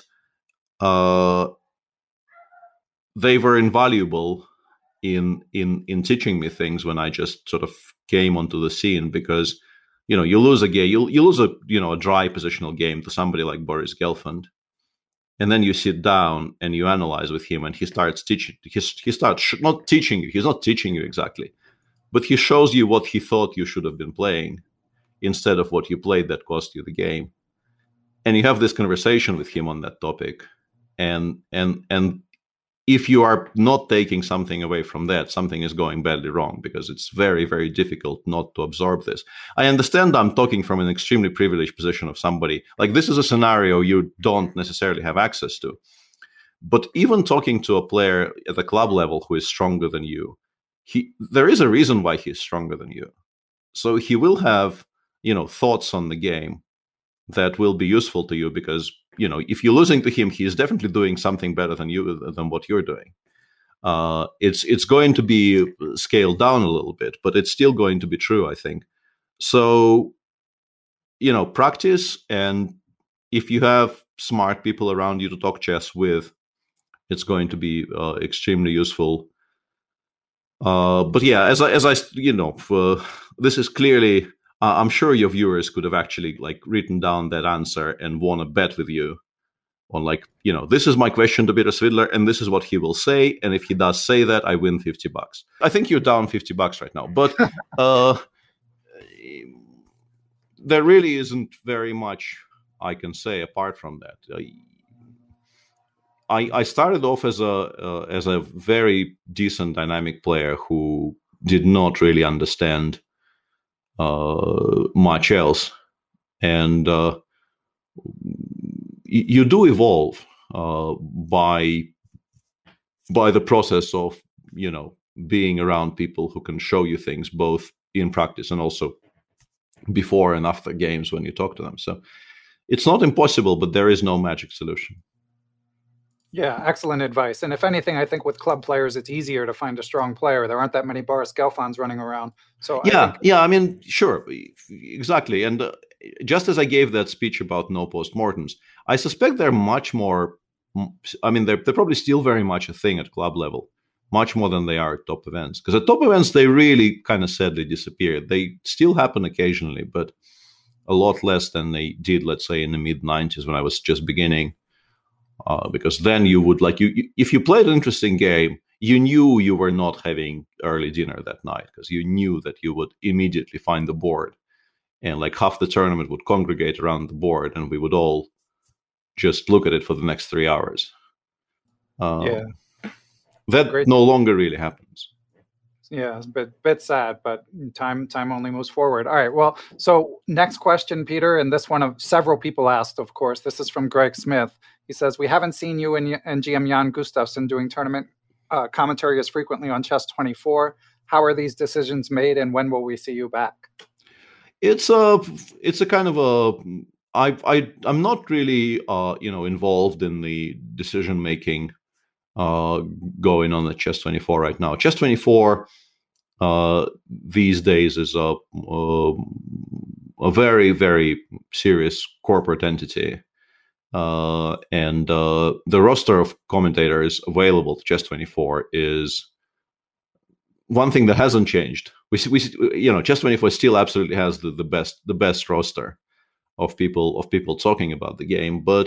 they were invaluable in teaching me things when I just sort of came onto the scene, because you lose a game, you lose a dry positional game to somebody like Boris Gelfand, and then you sit down and you analyze with him, and he starts teaching. He starts not teaching you. He's not teaching you exactly, but he shows you what he thought you should have been playing instead of what you played that cost you the game. And you have this conversation with him on that topic, and if you are not taking something away from that, something is going badly wrong, because it's very, very difficult not to absorb this. I understand I'm talking from an extremely privileged position of somebody. Like, this is a scenario you don't necessarily have access to. But even talking to a player at the club level who is stronger than you, there is a reason why he's stronger than you. So he will have, thoughts on the game that will be useful to you, because if you're losing to him, he is definitely doing something better than what you're doing. It's going to be scaled down a little bit, but it's still going to be true, I think. So, practice, and if you have smart people around you to talk chess with, it's going to be extremely useful. But yeah, as I this is clearly. I'm sure your viewers could have actually written down that answer and won a bet with you on this is my question to Peter Svidler, and this is what he will say. And if he does say that, I win $50. I think you're down $50 right now, but there really isn't very much I can say apart from that. I started off as a very decent dynamic player who did not really understand much else, and you do evolve by the process of being around people who can show you things both in practice and also before and after games when you talk to them. So it's not impossible, but there is no magic solution. Yeah, excellent advice. And if anything, I think with club players, it's easier to find a strong player. There aren't that many Boris Gelfands running around. So I mean, sure, exactly. And just as I gave that speech about no postmortems, I suspect they're much more. I mean, they're probably still very much a thing at club level, much more than they are at top events. Because at top events, they really kind of sadly disappeared. They still happen occasionally, but a lot less than they did, let's say, in the mid-90s when I was just beginning. Because then you would if you played an interesting game, you knew you were not having early dinner that night because you knew that you would immediately find the board, and like half the tournament would congregate around the board, and we would all just look at it for the next 3 hours. That Great. No longer really happens. Yeah, it's a bit sad, but time only moves forward. All right, well, so next question, Peter, and this one of several people asked, of course. This is from Greg Smith. He says, we haven't seen you and GM Jan Gustafsson doing tournament commentary as frequently on Chess24. How are these decisions made, and when will we see you back? It's a kind of a... I'm not really involved in the decision making going on at Chess24 right now. Chess24 these days is a very, very serious corporate entity. And the roster of commentators available to Chess24 is one thing that hasn't changed. We Chess24 still absolutely has the best roster of people talking about the game, but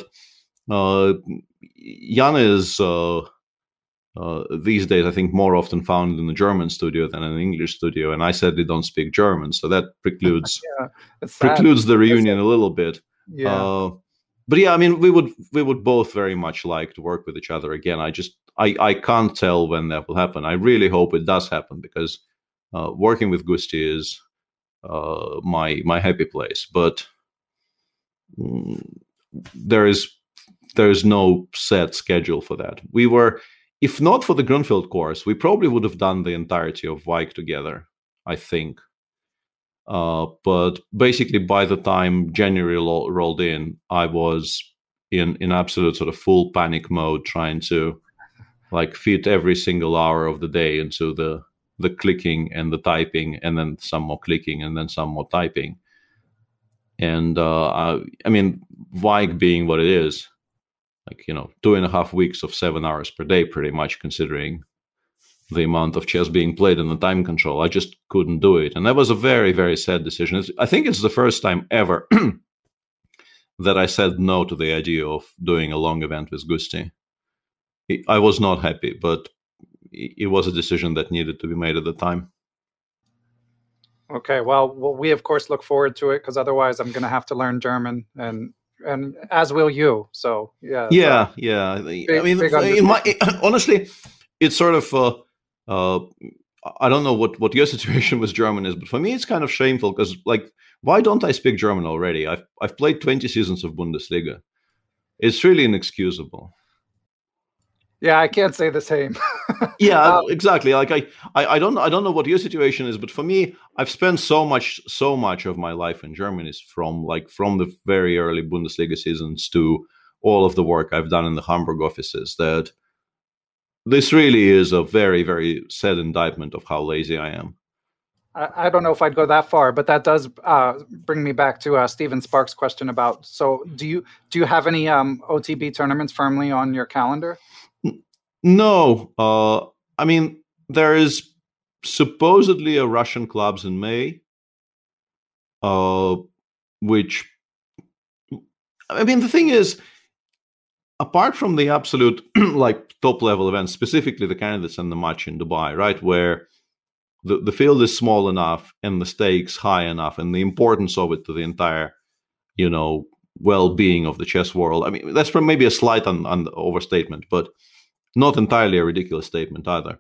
Jan is these days, I think, more often found in the German studio than in an English studio, and I sadly don't speak German, so that precludes the reunion a little bit. Yeah. But yeah, I mean, we would both very much like to work with each other again. I can't tell when that will happen. I really hope it does happen because working with Gusti is my happy place. But there is no set schedule for that. We were, if not for the Grunfeld course, we probably would have done the entirety of Vike together, I think. But basically, by the time January rolled in, I was in absolute sort of full panic mode, trying to fit every single hour of the day into the clicking and the typing, and then some more clicking and then some more typing. And I mean, Vike being what it is, 2.5 weeks of 7 hours per day, pretty much, considering the amount of chess being played and the time control. I just couldn't do it. And that was a very, very sad decision. I think it's the first time ever that I said no to the idea of doing a long event with Gusti. I was not happy, but it was a decision that needed to be made at the time. Okay, well, we of course look forward to it, because otherwise I'm going to have to learn German, and as will you. So yeah. Honestly, it's sort of I don't know what your situation with German is, but for me it's kind of shameful, because why don't I speak German already? I've played 20 seasons of Bundesliga. It's really inexcusable. Yeah, I can't say the same. Yeah, exactly. I don't know what your situation is, but for me, I've spent so much of my life in Germany, from the very early Bundesliga seasons to all of the work I've done in the Hamburg offices, that this really is a very, very sad indictment of how lazy I am. I don't know if I'd go that far, but that does bring me back to Stephen Sparks' question about, so do you have any OTB tournaments firmly on your calendar? No. I mean, there is supposedly a Russian clubs in May, which, I mean, the thing is, apart from the absolute top level events, specifically the candidates and the match in Dubai, right, where the field is small enough and the stakes high enough and the importance of it to the entire, well-being of the chess world. I mean, that's maybe a slight on overstatement, but not entirely a ridiculous statement either.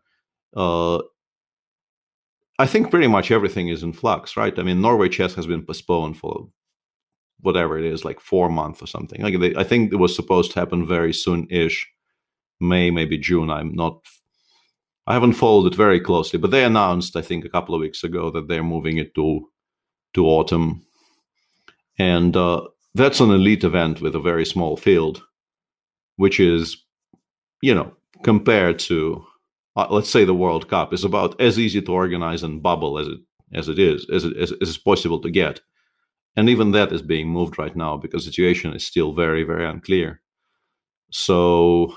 I think pretty much everything is in flux, right? I mean, Norway chess has been postponed for whatever it is, like 4 months or something. I think it was supposed to happen very soon-ish, May, maybe June. I haven't followed it very closely, but they announced, I think, a couple of weeks ago that they're moving it to autumn. And that's an elite event with a very small field, which is, compared to, let's say, the World Cup, is about as easy to organize and bubble as it's possible to get. And even that is being moved right now because the situation is still very, very unclear. So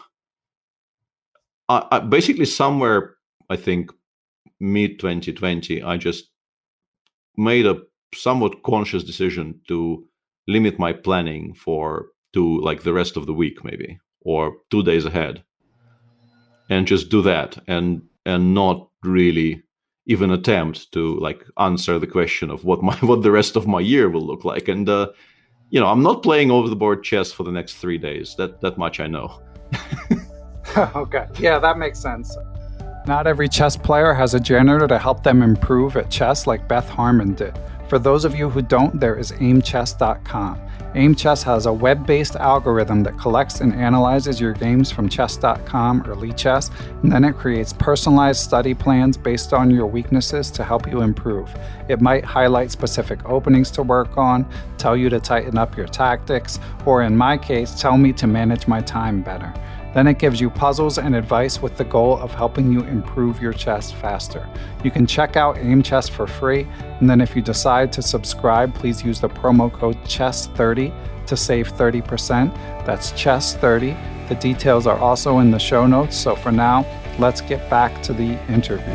I basically somewhere, I think, mid-2020, I just made a somewhat conscious decision to limit my planning to like the rest of the week, maybe, or 2 days ahead, and just do that and not really even attempt to like answer the question of what the rest of my year will look like. And I'm not playing over the board chess for the next 3 days. That much I know. Okay, yeah, that makes sense. Not every chess player has a janitor to help them improve at chess like Beth Harmon did. For those of you who don't, there is aimchess.com. AimChess has a web-based algorithm that collects and analyzes your games from chess.com or Lichess, and then it creates personalized study plans based on your weaknesses to help you improve. It might highlight specific openings to work on, tell you to tighten up your tactics, or in my case, tell me to manage my time better. Then it gives you puzzles and advice with the goal of helping you improve your chess faster. You can check out AimChess for free, and then if you decide to subscribe, please use the promo code CHESS30 to save 30%. That's CHESS30. The details are also in the show notes, so for now, let's get back to the interview.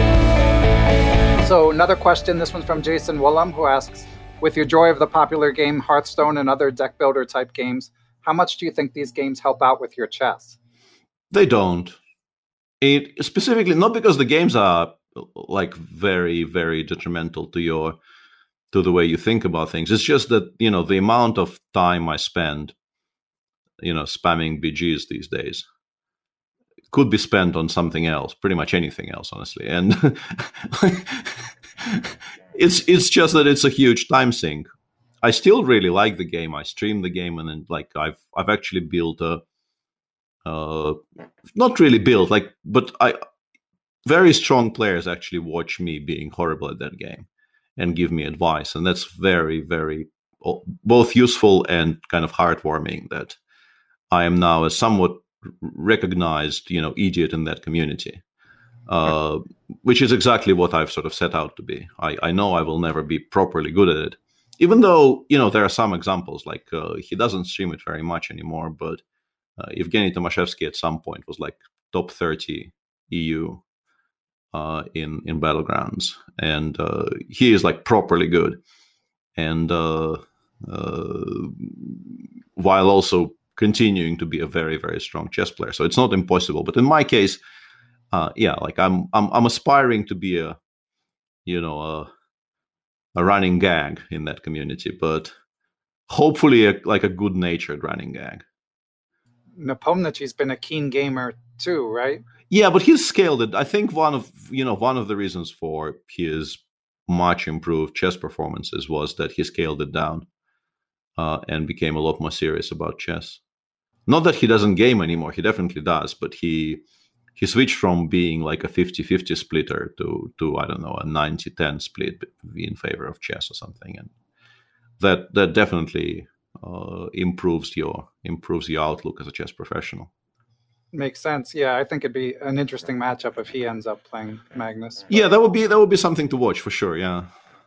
So another question, this one's from Jason Woolham, who asks, with your joy of the popular game Hearthstone and other deck builder type games, how much do you think these games help out with your chess? They don't. It specifically, not because the games are like very, very detrimental to the way you think about things. It's just that, the amount of time I spend, spamming BGs these days could be spent on something else, pretty much anything else, honestly. And it's just that it's a huge time sink. I still really like the game. I stream the game, and then I've actually built not really built, but very strong players actually watch me being horrible at that game and give me advice, and that's very, very both useful and kind of heartwarming that I am now a somewhat recognized, idiot in that community, which is exactly what I've sort of set out to be. I know I will never be properly good at it. Even though, there are some examples, like he doesn't stream it very much anymore, but Evgeny Tomashevsky at some point was like top 30 EU in Battlegrounds. And he is like properly good. And while also continuing to be a very, very strong chess player. So it's not impossible. But in my case, I'm aspiring to be a running gag in that community, but hopefully a good-natured running gag. Nepomniachtchi's been a keen gamer too, right? Yeah, but he's scaled it. I think one of the reasons for his much improved chess performances was that he scaled it down and became a lot more serious about chess. Not that he doesn't game anymore, he definitely does, but he switched from being like a 50-50 splitter to I don't know, a 90-10 split in favor of chess or something, and that definitely improves your outlook as a chess professional. Makes sense. Yeah, I think it'd be an interesting matchup if he ends up playing Magnus. Yeah, that would be something to watch for sure. Yeah.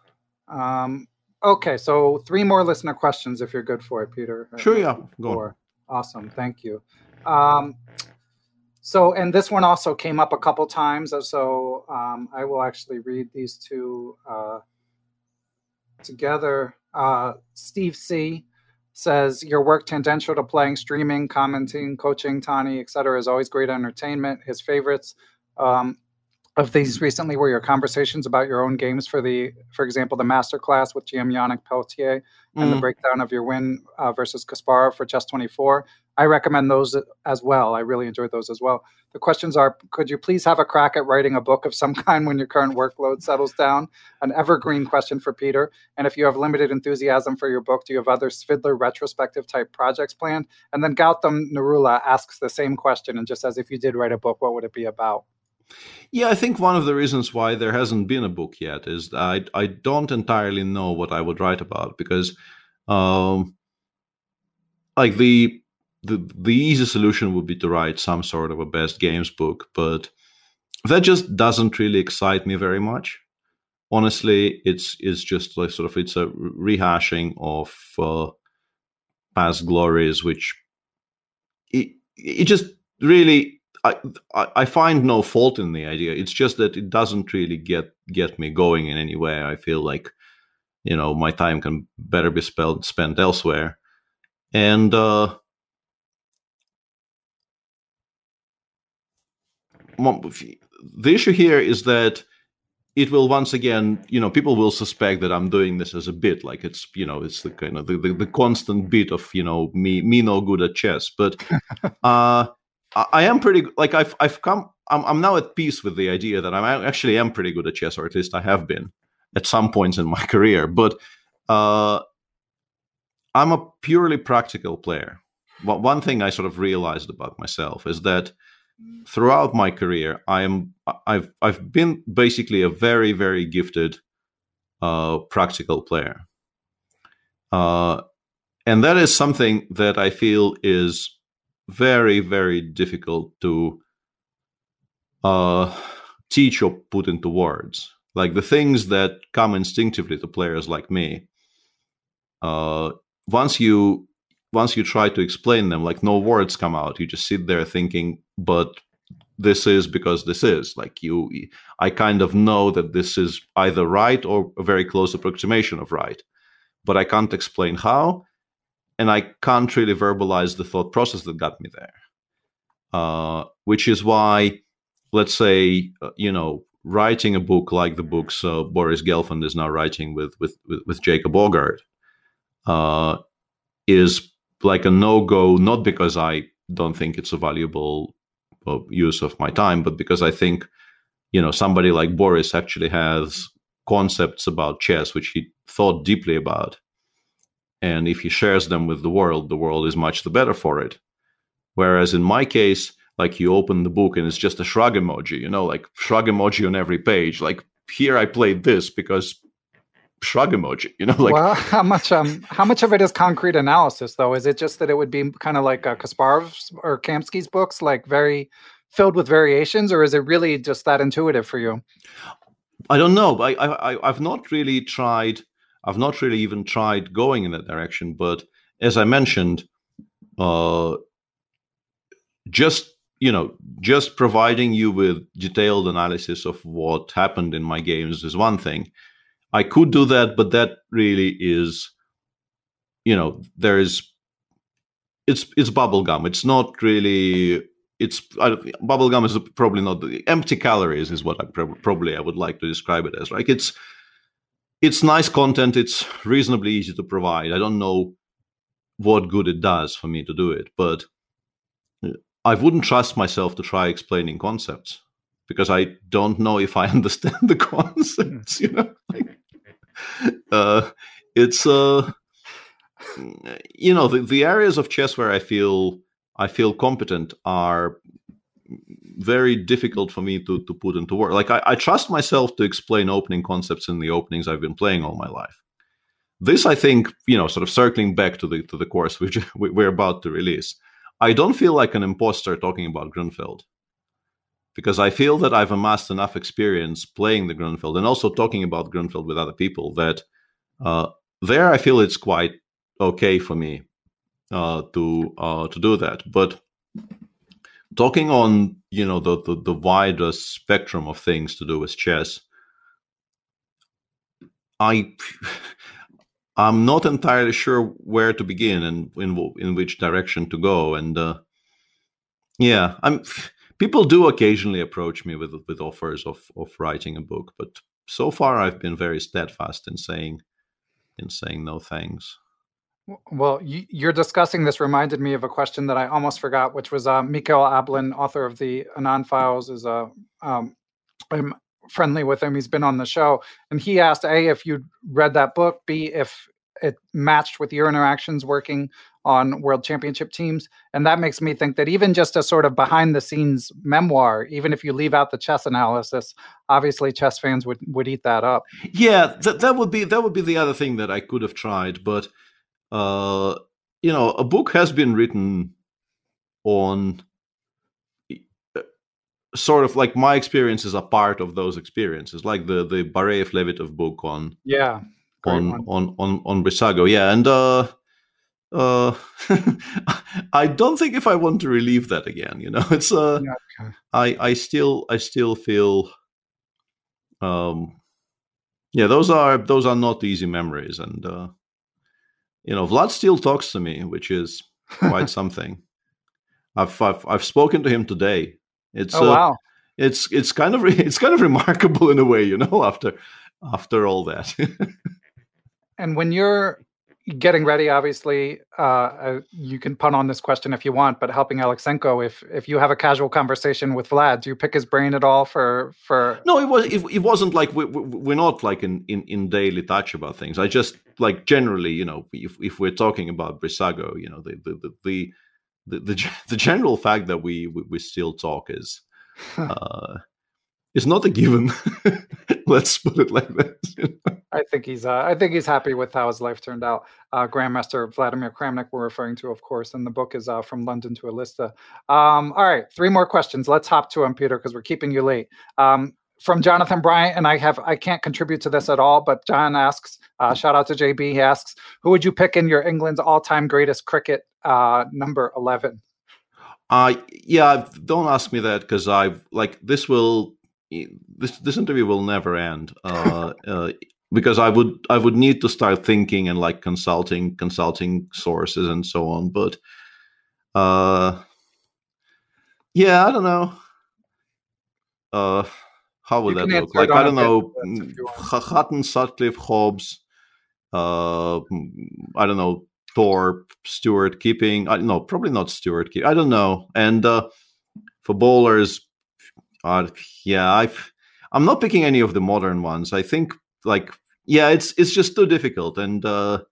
Okay, so 3 more listener questions if you're good for it, Peter. Sure. Yeah. Go on. Awesome. Thank you. So, and this one also came up a couple times, so I will actually read these two together. Steve C. says, your work tangential to playing, streaming, commenting, coaching, Tani, etc. is always great entertainment. His favorites of these recently were your conversations about your own games for example, the masterclass with GM Yannick Pelletier and the breakdown of your win versus Kasparov for Chess24. I recommend those as well. I really enjoyed those as well. The questions are, could you please have a crack at writing a book of some kind when your current workload settles down? An evergreen question for Peter. And if you have limited enthusiasm for your book, do you have other Svidler retrospective type projects planned? And then Gautam Narula asks the same question and just says, if you did write a book, what would it be about? Yeah, I think one of the reasons why there hasn't been a book yet is that I don't entirely know what I would write about, because like the easy solution would be to write some sort of a best games book, but that just doesn't really excite me very much. Honestly, it's just like sort of it's a rehashing of past glories, which it just really. I find no fault in the idea. It's just that it doesn't really get me going in any way. I feel like, my time can better be spent elsewhere. And the issue here is that it will once again, people will suspect that I'm doing this as a bit, like it's, it's the kind of the constant bit of, me no good at chess. But I am pretty, like I'm now at peace with the idea that I actually am pretty good at chess, or at least I have been at some points in my career. But I'm a purely practical player. One thing I sort of realized about myself is that throughout my career, I've been basically a very, very gifted practical player, and that is something that I feel is very, very difficult to teach or put into words. Like the things that come instinctively to players like me, once you try to explain them, like no words come out. You just sit there thinking, but this is because this is. Like I kind of know that this is either right or a very close approximation of right, but I can't explain how. And I can't really verbalize the thought process that got me there, which is why, let's say, writing a book like the books Boris Gelfand is now writing with Jacob Aagaard is like a no-go, not because I don't think it's a valuable use of my time, but because I think, somebody like Boris actually has concepts about chess which he thought deeply about. And if he shares them with the world is much the better for it. Whereas in my case, like you open the book and it's just a shrug emoji, like shrug emoji on every page. Like here I played this because shrug emoji, like. Well, how much of it is concrete analysis though? Is it just that it would be kind of like Kasparov's or Kamsky's books, like very filled with variations, or is it really just that intuitive for you? I don't know. I've not really tried. I've not really even tried going in that direction, but as I mentioned, just providing you with detailed analysis of what happened in my games is one thing. I could do that, but that really is, it's bubblegum. It's not really. Bubblegum is probably not the empty calories is what I would like to describe it as. Like it's nice content. It's reasonably easy to provide. I don't know what good it does for me to do it, but I wouldn't trust myself to try explaining concepts because I don't know if I understand the concepts. It's the areas of chess where I feel competent are very difficult for me to put into work. Like I trust myself to explain opening concepts in the openings I've been playing all my life. This, I think, sort of circling back to the course which we're about to release, I don't feel like an imposter talking about Grunfeld, because I feel that I've amassed enough experience playing the Grunfeld and also talking about Grunfeld with other people that there I feel it's quite okay for me to do that. But talking on the wider spectrum of things to do with chess, I'm not entirely sure where to begin and in which direction to go. And people do occasionally approach me with offers of writing a book, but so far I've been very steadfast in saying no thanks. Well, you're discussing this reminded me of a question that I almost forgot, which was Mikael Ablin, author of the Anon Files, is I'm friendly with him. He's been on the show, and he asked A, if you'd read that book, B, if it matched with your interactions working on World Championship teams. And that makes me think that even just a sort of behind the scenes memoir, even if you leave out the chess analysis, obviously chess fans would eat that up. Yeah, that would be the other thing that I could have tried, but a book has been written on sort of like my experiences are part of those experiences, like the Bareyev-Levitov book on Brissago. Yeah, and I don't think if I want to relive that again, it's okay. I still feel those are not easy memories, and Vlad still talks to me, which is quite something. I've spoken to him today. It's wow. It's kind of remarkable in a way, after all that. And when you're getting ready, obviously, you can punt on this question if you want, but helping Aleksenko, if you have a casual conversation with Vlad, do you pick his brain at all for? No, it wasn't like we're not like in daily touch about things. I just like generally, if we're talking about Brissago, the general fact that we still talk is not a given. Let's put it like that. I think he's happy with how his life turned out. Grandmaster Vladimir Kramnik we're referring to, of course, and the book is From London to Elista. All right, 3 more questions. Let's hop to them, Peter, because we're keeping you late. From Jonathan Bryant, and I can't contribute to this at all, but John asks, shout out to JB, he asks, who would you pick in your England's all-time greatest cricket number 11? Don't ask me that, because this interview will never end. Because I would need to start thinking and like consulting sources and so on. But I don't know. How would that look? Like, I don't know, Hutton, Sutcliffe, Hobbs, I don't know, Thorpe, Stewart, Keeping. No, probably not Stewart. I don't know. And for bowlers, I'm not picking any of the modern ones. I think it's just too difficult, and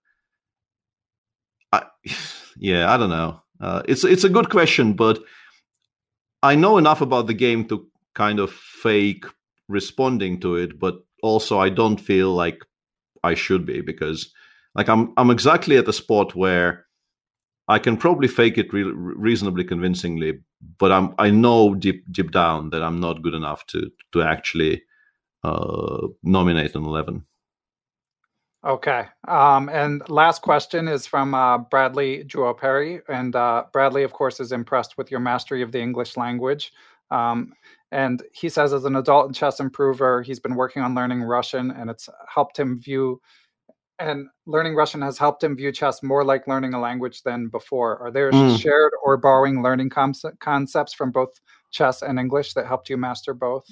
I don't know. It's a good question, but I know enough about the game to kind of fake responding to it, but also I don't feel like I should be, because like I'm exactly at the spot where I can probably fake it reasonably convincingly, but I know deep down that I'm not good enough to actually nominate an 11. Okay. And last question is from Bradley Juoperi. And Bradley, of course, is impressed with your mastery of the English language. And he says, as an adult and chess improver, he's been working on learning Russian, and it's helped him view. And learning Russian has helped him view chess more like learning a language than before. Are there shared or borrowing learning concepts from both chess and English that helped you master both?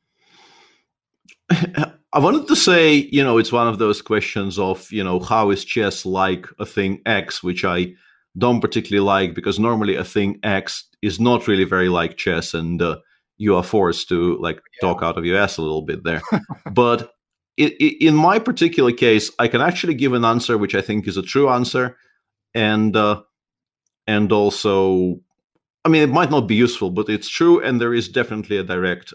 I wanted to say, it's one of those questions of, how is chess like a thing X, which I don't particularly like, because normally a thing X is not really very like chess, and you are forced to talk out of your ass a little bit there. But in my particular case, I can actually give an answer which I think is a true answer, and also, I mean, it might not be useful, but it's true, and there is definitely a direct,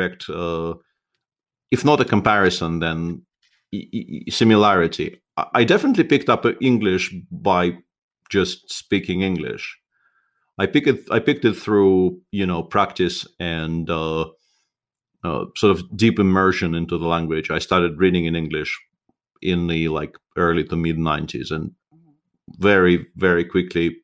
if not a comparison, then similarity. I definitely picked up English by just speaking English. I picked it through practice and sort of deep immersion into the language. I started reading in English in the early to mid 90s, and very, very quickly,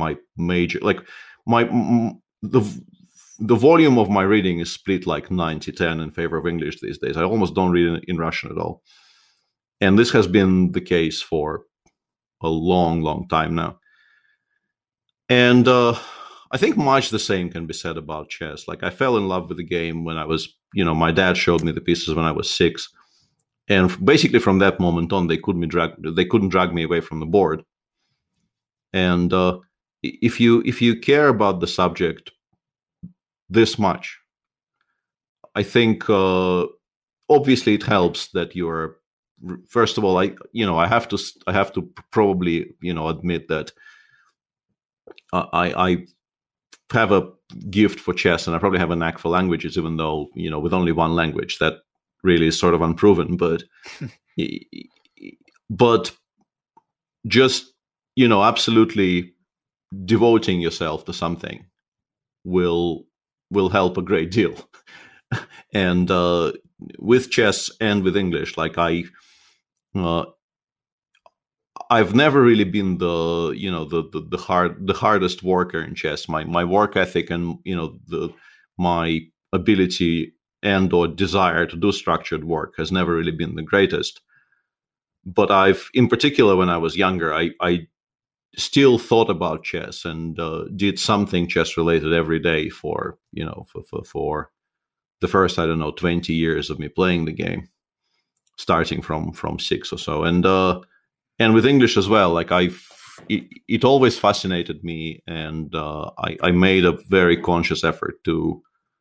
the volume of my reading is split 90-10 in favor of English these days. I almost don't read in Russian at all. And this has been the case for a long, long time now. And I think much the same can be said about chess. Like I fell in love with the game when I was, my dad showed me the pieces when I was 6. And basically from that moment on, they couldn't drag me away from the board. And if you care about the subject this much, I think obviously it helps that you're. First of all, I have to probably admit that I have a gift for chess, and I probably have a knack for languages, even though with only one language that really is sort of unproven. But just absolutely devoting yourself to something will help a great deal. And with chess and with English, like I've never really been the hardest worker in chess. My work ethic and my ability and or desire to do structured work has never really been the greatest. But in particular, when I was younger, I still thought about chess and did something chess related every day for the first 20 years of me playing the game, starting from 6 or so. And with English as well, like it always fascinated me, and I made a very conscious effort to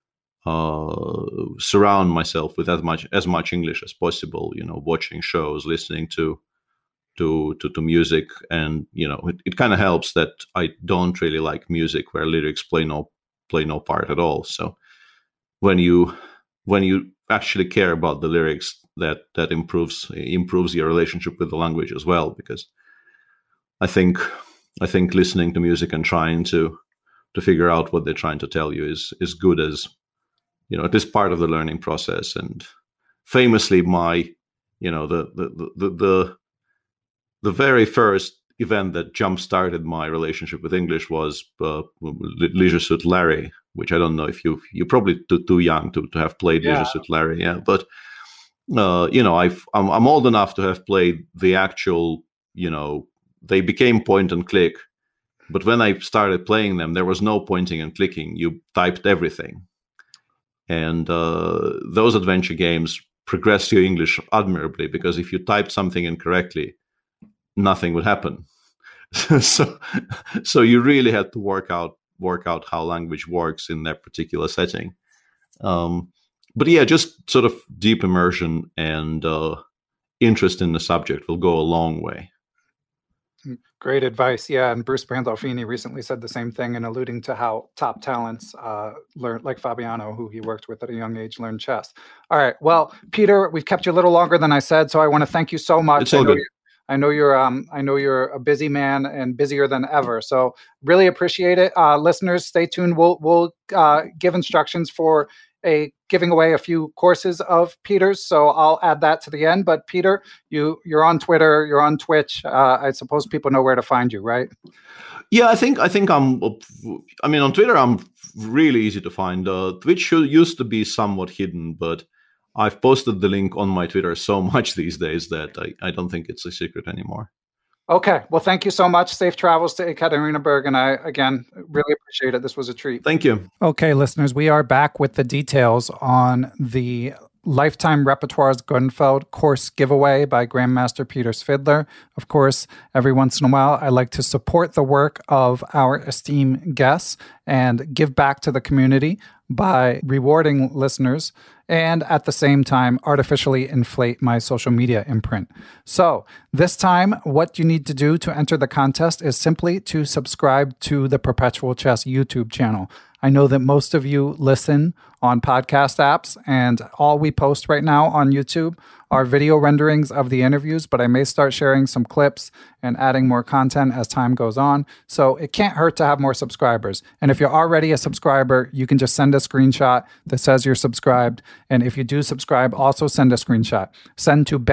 surround myself with as much English as possible. Watching shows, listening to music, and it kind of helps that I don't really like music where lyrics play no part at all. So when you actually care about the lyrics, that improves your relationship with the language as well, because I think listening to music and trying to figure out what they're trying to tell you is good as it is part of the learning process. And famously, my the very first event that jump-started my relationship with English was Leisure Suit Larry, which I don't know if you're probably too young to have played Leisure Suit Larry, yeah. But I'm old enough to have played the actual. They became point and click, but when I started playing them, there was no pointing and clicking. You typed everything, and those adventure games progressed your English admirably, because if you typed something incorrectly, nothing would happen. So you really had to work out how language works in that particular setting. But yeah, just sort of deep immersion and interest in the subject will go a long way. Great advice. Yeah, and Bruce Pandolfini recently said the same thing, and alluding to how top talents learn, like Fabiano, who he worked with at a young age, learn chess. All right. Well, Peter, we've kept you a little longer than I said, so I want to thank you so much. It's all good. I know you're a busy man and busier than ever. So really appreciate it. Listeners, stay tuned. We'll give instructions for giving away a few courses of Peter's. So I'll add that to the end. But Peter, you're on Twitter, you're on Twitch. I suppose people know where to find you, right? Yeah, I think on Twitter, I'm really easy to find. Twitch used to be somewhat hidden, but I've posted the link on my Twitter so much these days that I don't think it's a secret anymore. Okay. Well, thank you so much. Safe travels to Ekaterinburg. And I, again, really appreciate it. This was a treat. Thank you. Okay, listeners, we are back with the details on the Lifetime Repertoires Grunfeld course giveaway by Grandmaster Peter Svidler. Of course, every once in a while, I like to support the work of our esteemed guests and give back to the community by rewarding listeners and at the same time artificially inflate my social media imprint. So this time, what you need to do to enter the contest is simply to subscribe to the Perpetual Chess YouTube channel. I know that most of you listen on podcast apps, and all we post right now on YouTube are video renderings of the interviews, but I may start sharing some clips and adding more content as time goes on. So it can't hurt to have more subscribers. And if you're already a subscriber, you can just send a screenshot that says you're subscribed. And if you do subscribe, also send a screenshot. Send to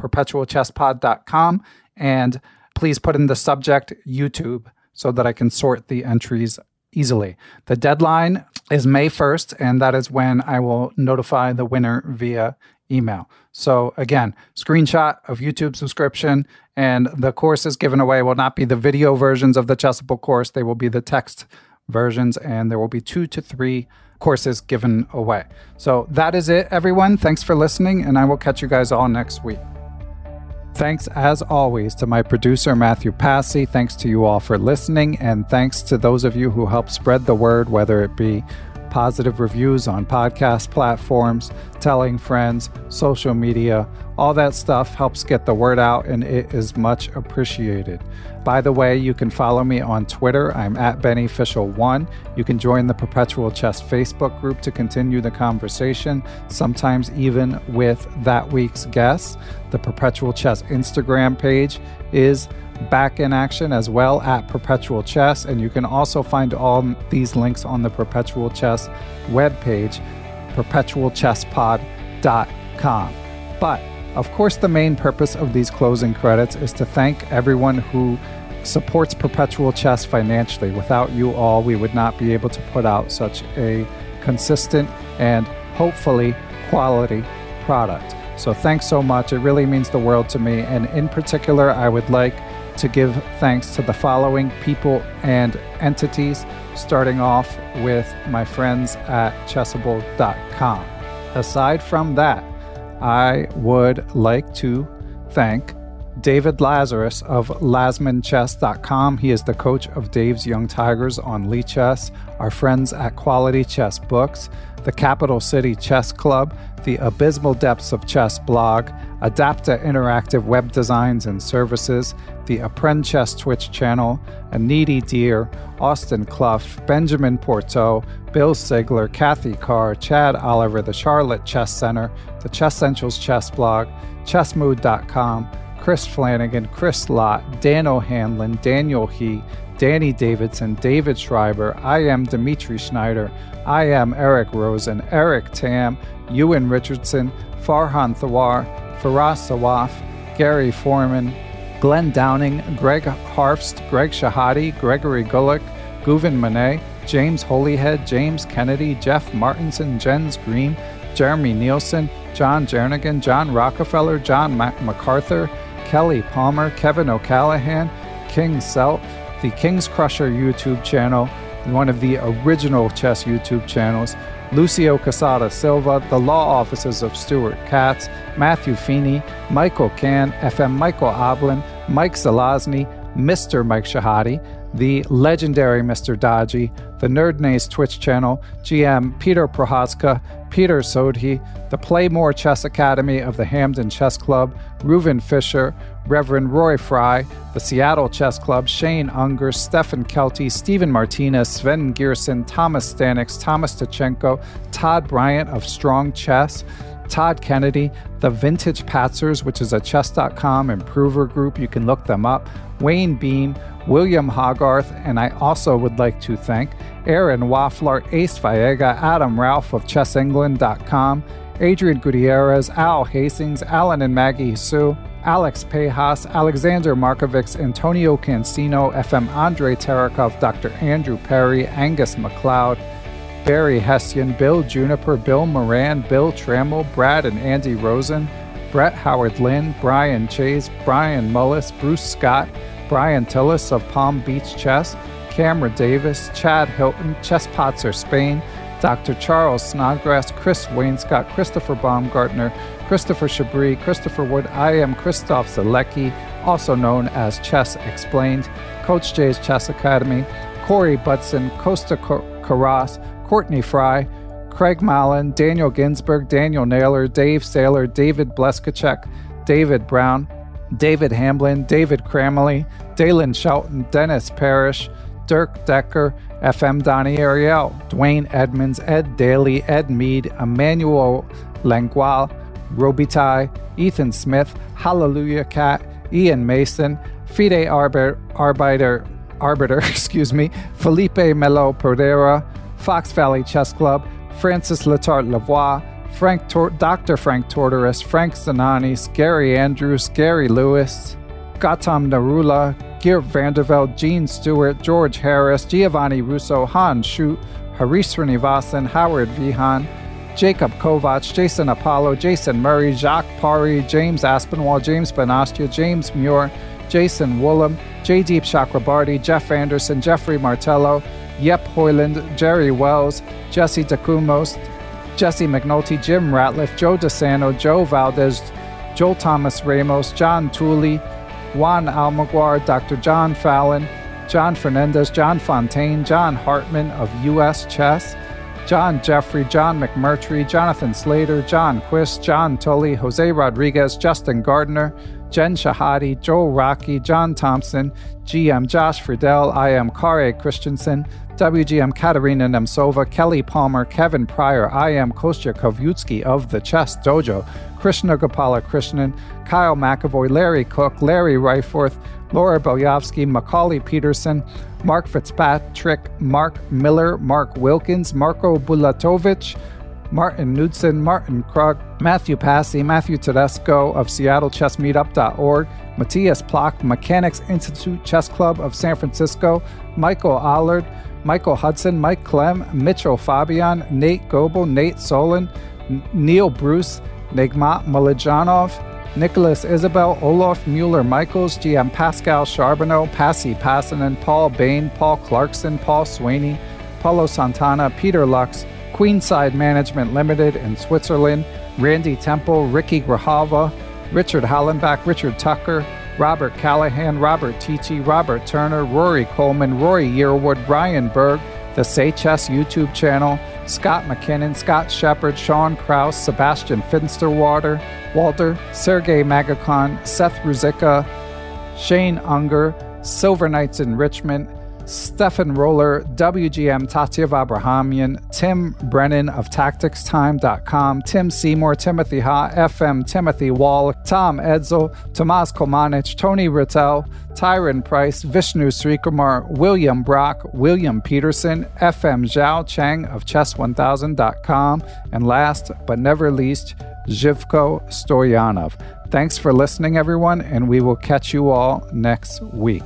ben@perpetualchesspod.com, and please put in the subject YouTube so that I can sort the entries easily. The deadline is May 1st, and that is when I will notify the winner via email. So again, screenshot of YouTube subscription, and the courses given away will not be the video versions of the Chessable course. They will be the text versions, and there will be 2 to 3 courses given away. So that is it, everyone. Thanks for listening, and I will catch you guys all next week. Thanks, as always, to my producer, Matthew Passy. Thanks to you all for listening, and thanks to those of you who help spread the word, whether it be positive reviews on podcast platforms, telling friends, social media. All that stuff helps get the word out, and it is much appreciated. By the way, you can follow me on Twitter. I'm at BennyFishel1. You can join the Perpetual Chess Facebook group to continue the conversation, sometimes even with that week's guests. The Perpetual Chess Instagram page is back in action as well, at Perpetual Chess, and you can also find all these links on the Perpetual Chess webpage, perpetualchesspod.com. But of course, the main purpose of these closing credits is to thank everyone who supports Perpetual Chess financially. Without you all, we would not be able to put out such a consistent and hopefully quality product. So thanks so much. It really means the world to me. And in particular, I would like to give thanks to the following people and entities, starting off with my friends at Chessable.com. Aside from that, I would like to thank David Lazarus of LazmanChess.com. He is the coach of Dave's Young Tigers on Lichess, our friends at Quality Chess Books, the Capital City Chess Club, the Abysmal Depths of Chess blog, Adapta Interactive Web Designs and Services, the Apprend Chess Twitch channel, A Needy Deer, Austin Clough, Benjamin Porteau, Bill Sigler, Kathy Carr, Chad Oliver, the Charlotte Chess Center, the Chess Central's Chess blog, Chessmood.com, Chris Flanagan, Chris Lott, Dan O'Hanlon, Daniel He, Danny Davidson, David Schreiber, I am Dimitri Schneider, I am Eric Rosen, Eric Tam, Ewan Richardson, Farhan Thawar, Faraz Sawaf, Gary Foreman, Glenn Downing, Greg Harfst, Greg Shahadi, Gregory Gulick, Guven Manet, James Holyhead, James Kennedy, Jeff Martinson, Jens Green, Jeremy Nielsen, John Jernigan, John Rockefeller, John MacArthur, Kelly Palmer, Kevin O'Callahan, King Selt, the King's Crusher YouTube channel, one of the original chess YouTube channels, Lucio Casada Silva, the law offices of Stuart Katz, Matthew Feeney, Michael Can, FM Michael Oblin, Mike Zelazny, Mr. Mike Shahadi, the legendary Mr. Dodgy, the Nerdnaze Twitch channel, GM Peter Prohaska, Peter Sodhi, the Playmore Chess Academy of the Hamden Chess Club, Reuven Fisher, Reverend Roy Fry, the Seattle Chess Club, Shane Unger, Stefan Kelty, Stephen Martinez, Sven Gierson, Thomas Stanix, Thomas Tachenko, Todd Bryant of Strong Chess, Todd Kennedy, the Vintage Patzers, which is a chess.com improver group. You can look them up. Wayne Beam, William Hogarth, and I also would like to thank Aaron Waffler, Ace Vallega, Adam Ralph of ChessEngland.com, Adrian Gutierrez, Al Hastings, Alan and Maggie Sue, Alex Pejas, Alexander Markovics, Antonio Cancino, FM Andre Terakov, Dr. Andrew Perry, Angus McLeod, Barry Hessian, Bill Juniper, Bill Moran, Bill Trammell, Brad and Andy Rosen, Brett Howard Lynn, Brian Chase, Brian Mullis, Bruce Scott, Brian Tillis of Palm Beach Chess, Cameron Davis, Chad Hilton, Chess Potzer Spain, Dr. Charles Snodgrass, Chris Wainscott, Christopher Baumgartner, Christopher Chabris, Christopher Wood, I am Christoph Zalecki, also known as Chess Explained, Coach J's Chess Academy, Corey Butson, Costa Carras, Courtney Fry, Craig Mallon, Daniel Ginsberg, Daniel Naylor, Dave Saylor, David Bleskacek, David Brown, David Hamblin, David Cramley, Dalen Shelton, Dennis Parrish, Dirk Decker, FM Donnie Ariel, Dwayne Edmonds, Ed Daly, Ed Mead, Emmanuel Langual, Robitaille, Ethan Smith, Hallelujah Cat, Ian Mason, Fide Arbiter, Felipe Melo Prodera, Fox Valley Chess Club, Francis Letarte Lavoie, Dr. Frank Tortoris, Frank Zananis, Gary Andrews, Gary Lewis, Gautam Narula, Geert Vanderveld, Gene Stewart, George Harris, Giovanni Russo, Han Schutt, Harish Srinivasan, Howard Vihan, Jacob Kovac, Jason Apollo, Jason Murray, Jacques Pari, James Aspinwall, James Benastia, James Muir, Jason Woolham, Jaydeep Chakrabarty, Jeff Anderson, Jeffrey Martello, Yep Hoyland, Jerry Wells, Jesse DeCumos, Jesse McNulty, Jim Ratliff, Joe DeSanto, Joe Valdez, Joel Thomas Ramos, John Tooley, Juan Almaguer, Dr. John Fallon, John Fernandez, John Fontaine, John Hartman of U.S. Chess, John Jeffrey, John McMurtry, Jonathan Slater, John Quist, John Tully, Jose Rodriguez, Justin Gardner, Jen Shahadi, Joel Rocky, John Thompson, GM Josh Friedel, IM Kare Christensen, WGM Katarina Nemtsova, Kelly Palmer, Kevin Pryor, IM Kostya Kovyutsky of the Chess Dojo, Krishna Gopala Krishnan, Kyle McAvoy, Larry Cook, Larry Reiforth, Laura Boyovsky, Macaulay Peterson, Mark Fitzpatrick, Mark Miller, Mark Wilkins, Marco Bulatovic, Martin Knudsen, Martin Krug, Matthew Passy, Matthew Tedesco of SeattleChessMeetup.org, Matthias Plock, Mechanics Institute Chess Club of San Francisco, Michael Allard, Michael Hudson, Mike Clem, Mitchell Fabian, Nate Goebel, Nate Solon, Neil Bruce, Nigmat Malajanov, Nicholas Isabel, Olaf Mueller-Michaels, GM Pascal Charbonneau, Passy Passanen, Paul Bain, Paul Clarkson, Paul Sweeney, Paulo Santana, Peter Lux, Queenside Management Limited in Switzerland, Randy Temple, Ricky Grijalva, Richard Hallenbach, Richard Tucker, Robert Callahan, Robert Tichy, Robert Turner, Rory Coleman, Rory Yearwood, Brian Berg, the Say Chess YouTube channel, Scott McKinnon, Scott Shepard, Sean Krause, Sebastian Finsterwater, Walter, Sergei Magakon, Seth Ruzicka, Shane Unger, Silver Knights in Richmond, Stefan Roller, WGM Tatyev Abrahamian, Tim Brennan of TacticsTime.com, Tim Seymour, Timothy Ha, FM Timothy Wall, Tom Edsel, Tomas Komanich, Tony Rittel, Tyron Price, Vishnu Srikumar, William Brock, William Peterson, FM Zhao Cheng of Chess1000.com, and last but never least, Zhivko Stoyanov. Thanks for listening, everyone, and we will catch you all next week.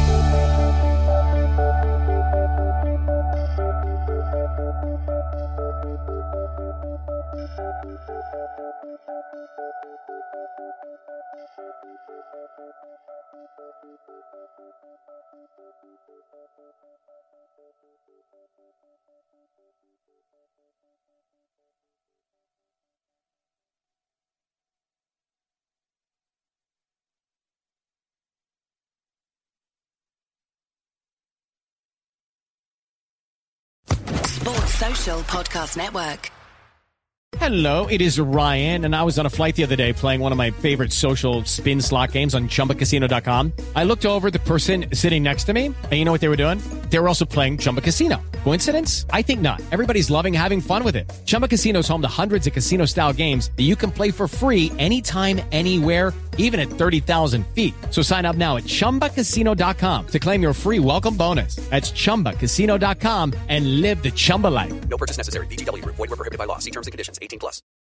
Sports Social Podcast Network. Hello, it is Ryan, and I was on a flight the other day playing one of my favorite social spin slot games on ChumbaCasino.com. I looked over at the person sitting next to me, and you know what they were doing? They were also playing Chumba Casino. Coincidence? I think not. Everybody's loving having fun with it. Chumba Casino is home to hundreds of casino-style games that you can play for free anytime, anywhere, even at 30,000 feet. So sign up now at ChumbaCasino.com to claim your free welcome bonus. That's ChumbaCasino.com and live the Chumba life. No purchase necessary. VGW. Void where prohibited by law. See terms and conditions. 18+.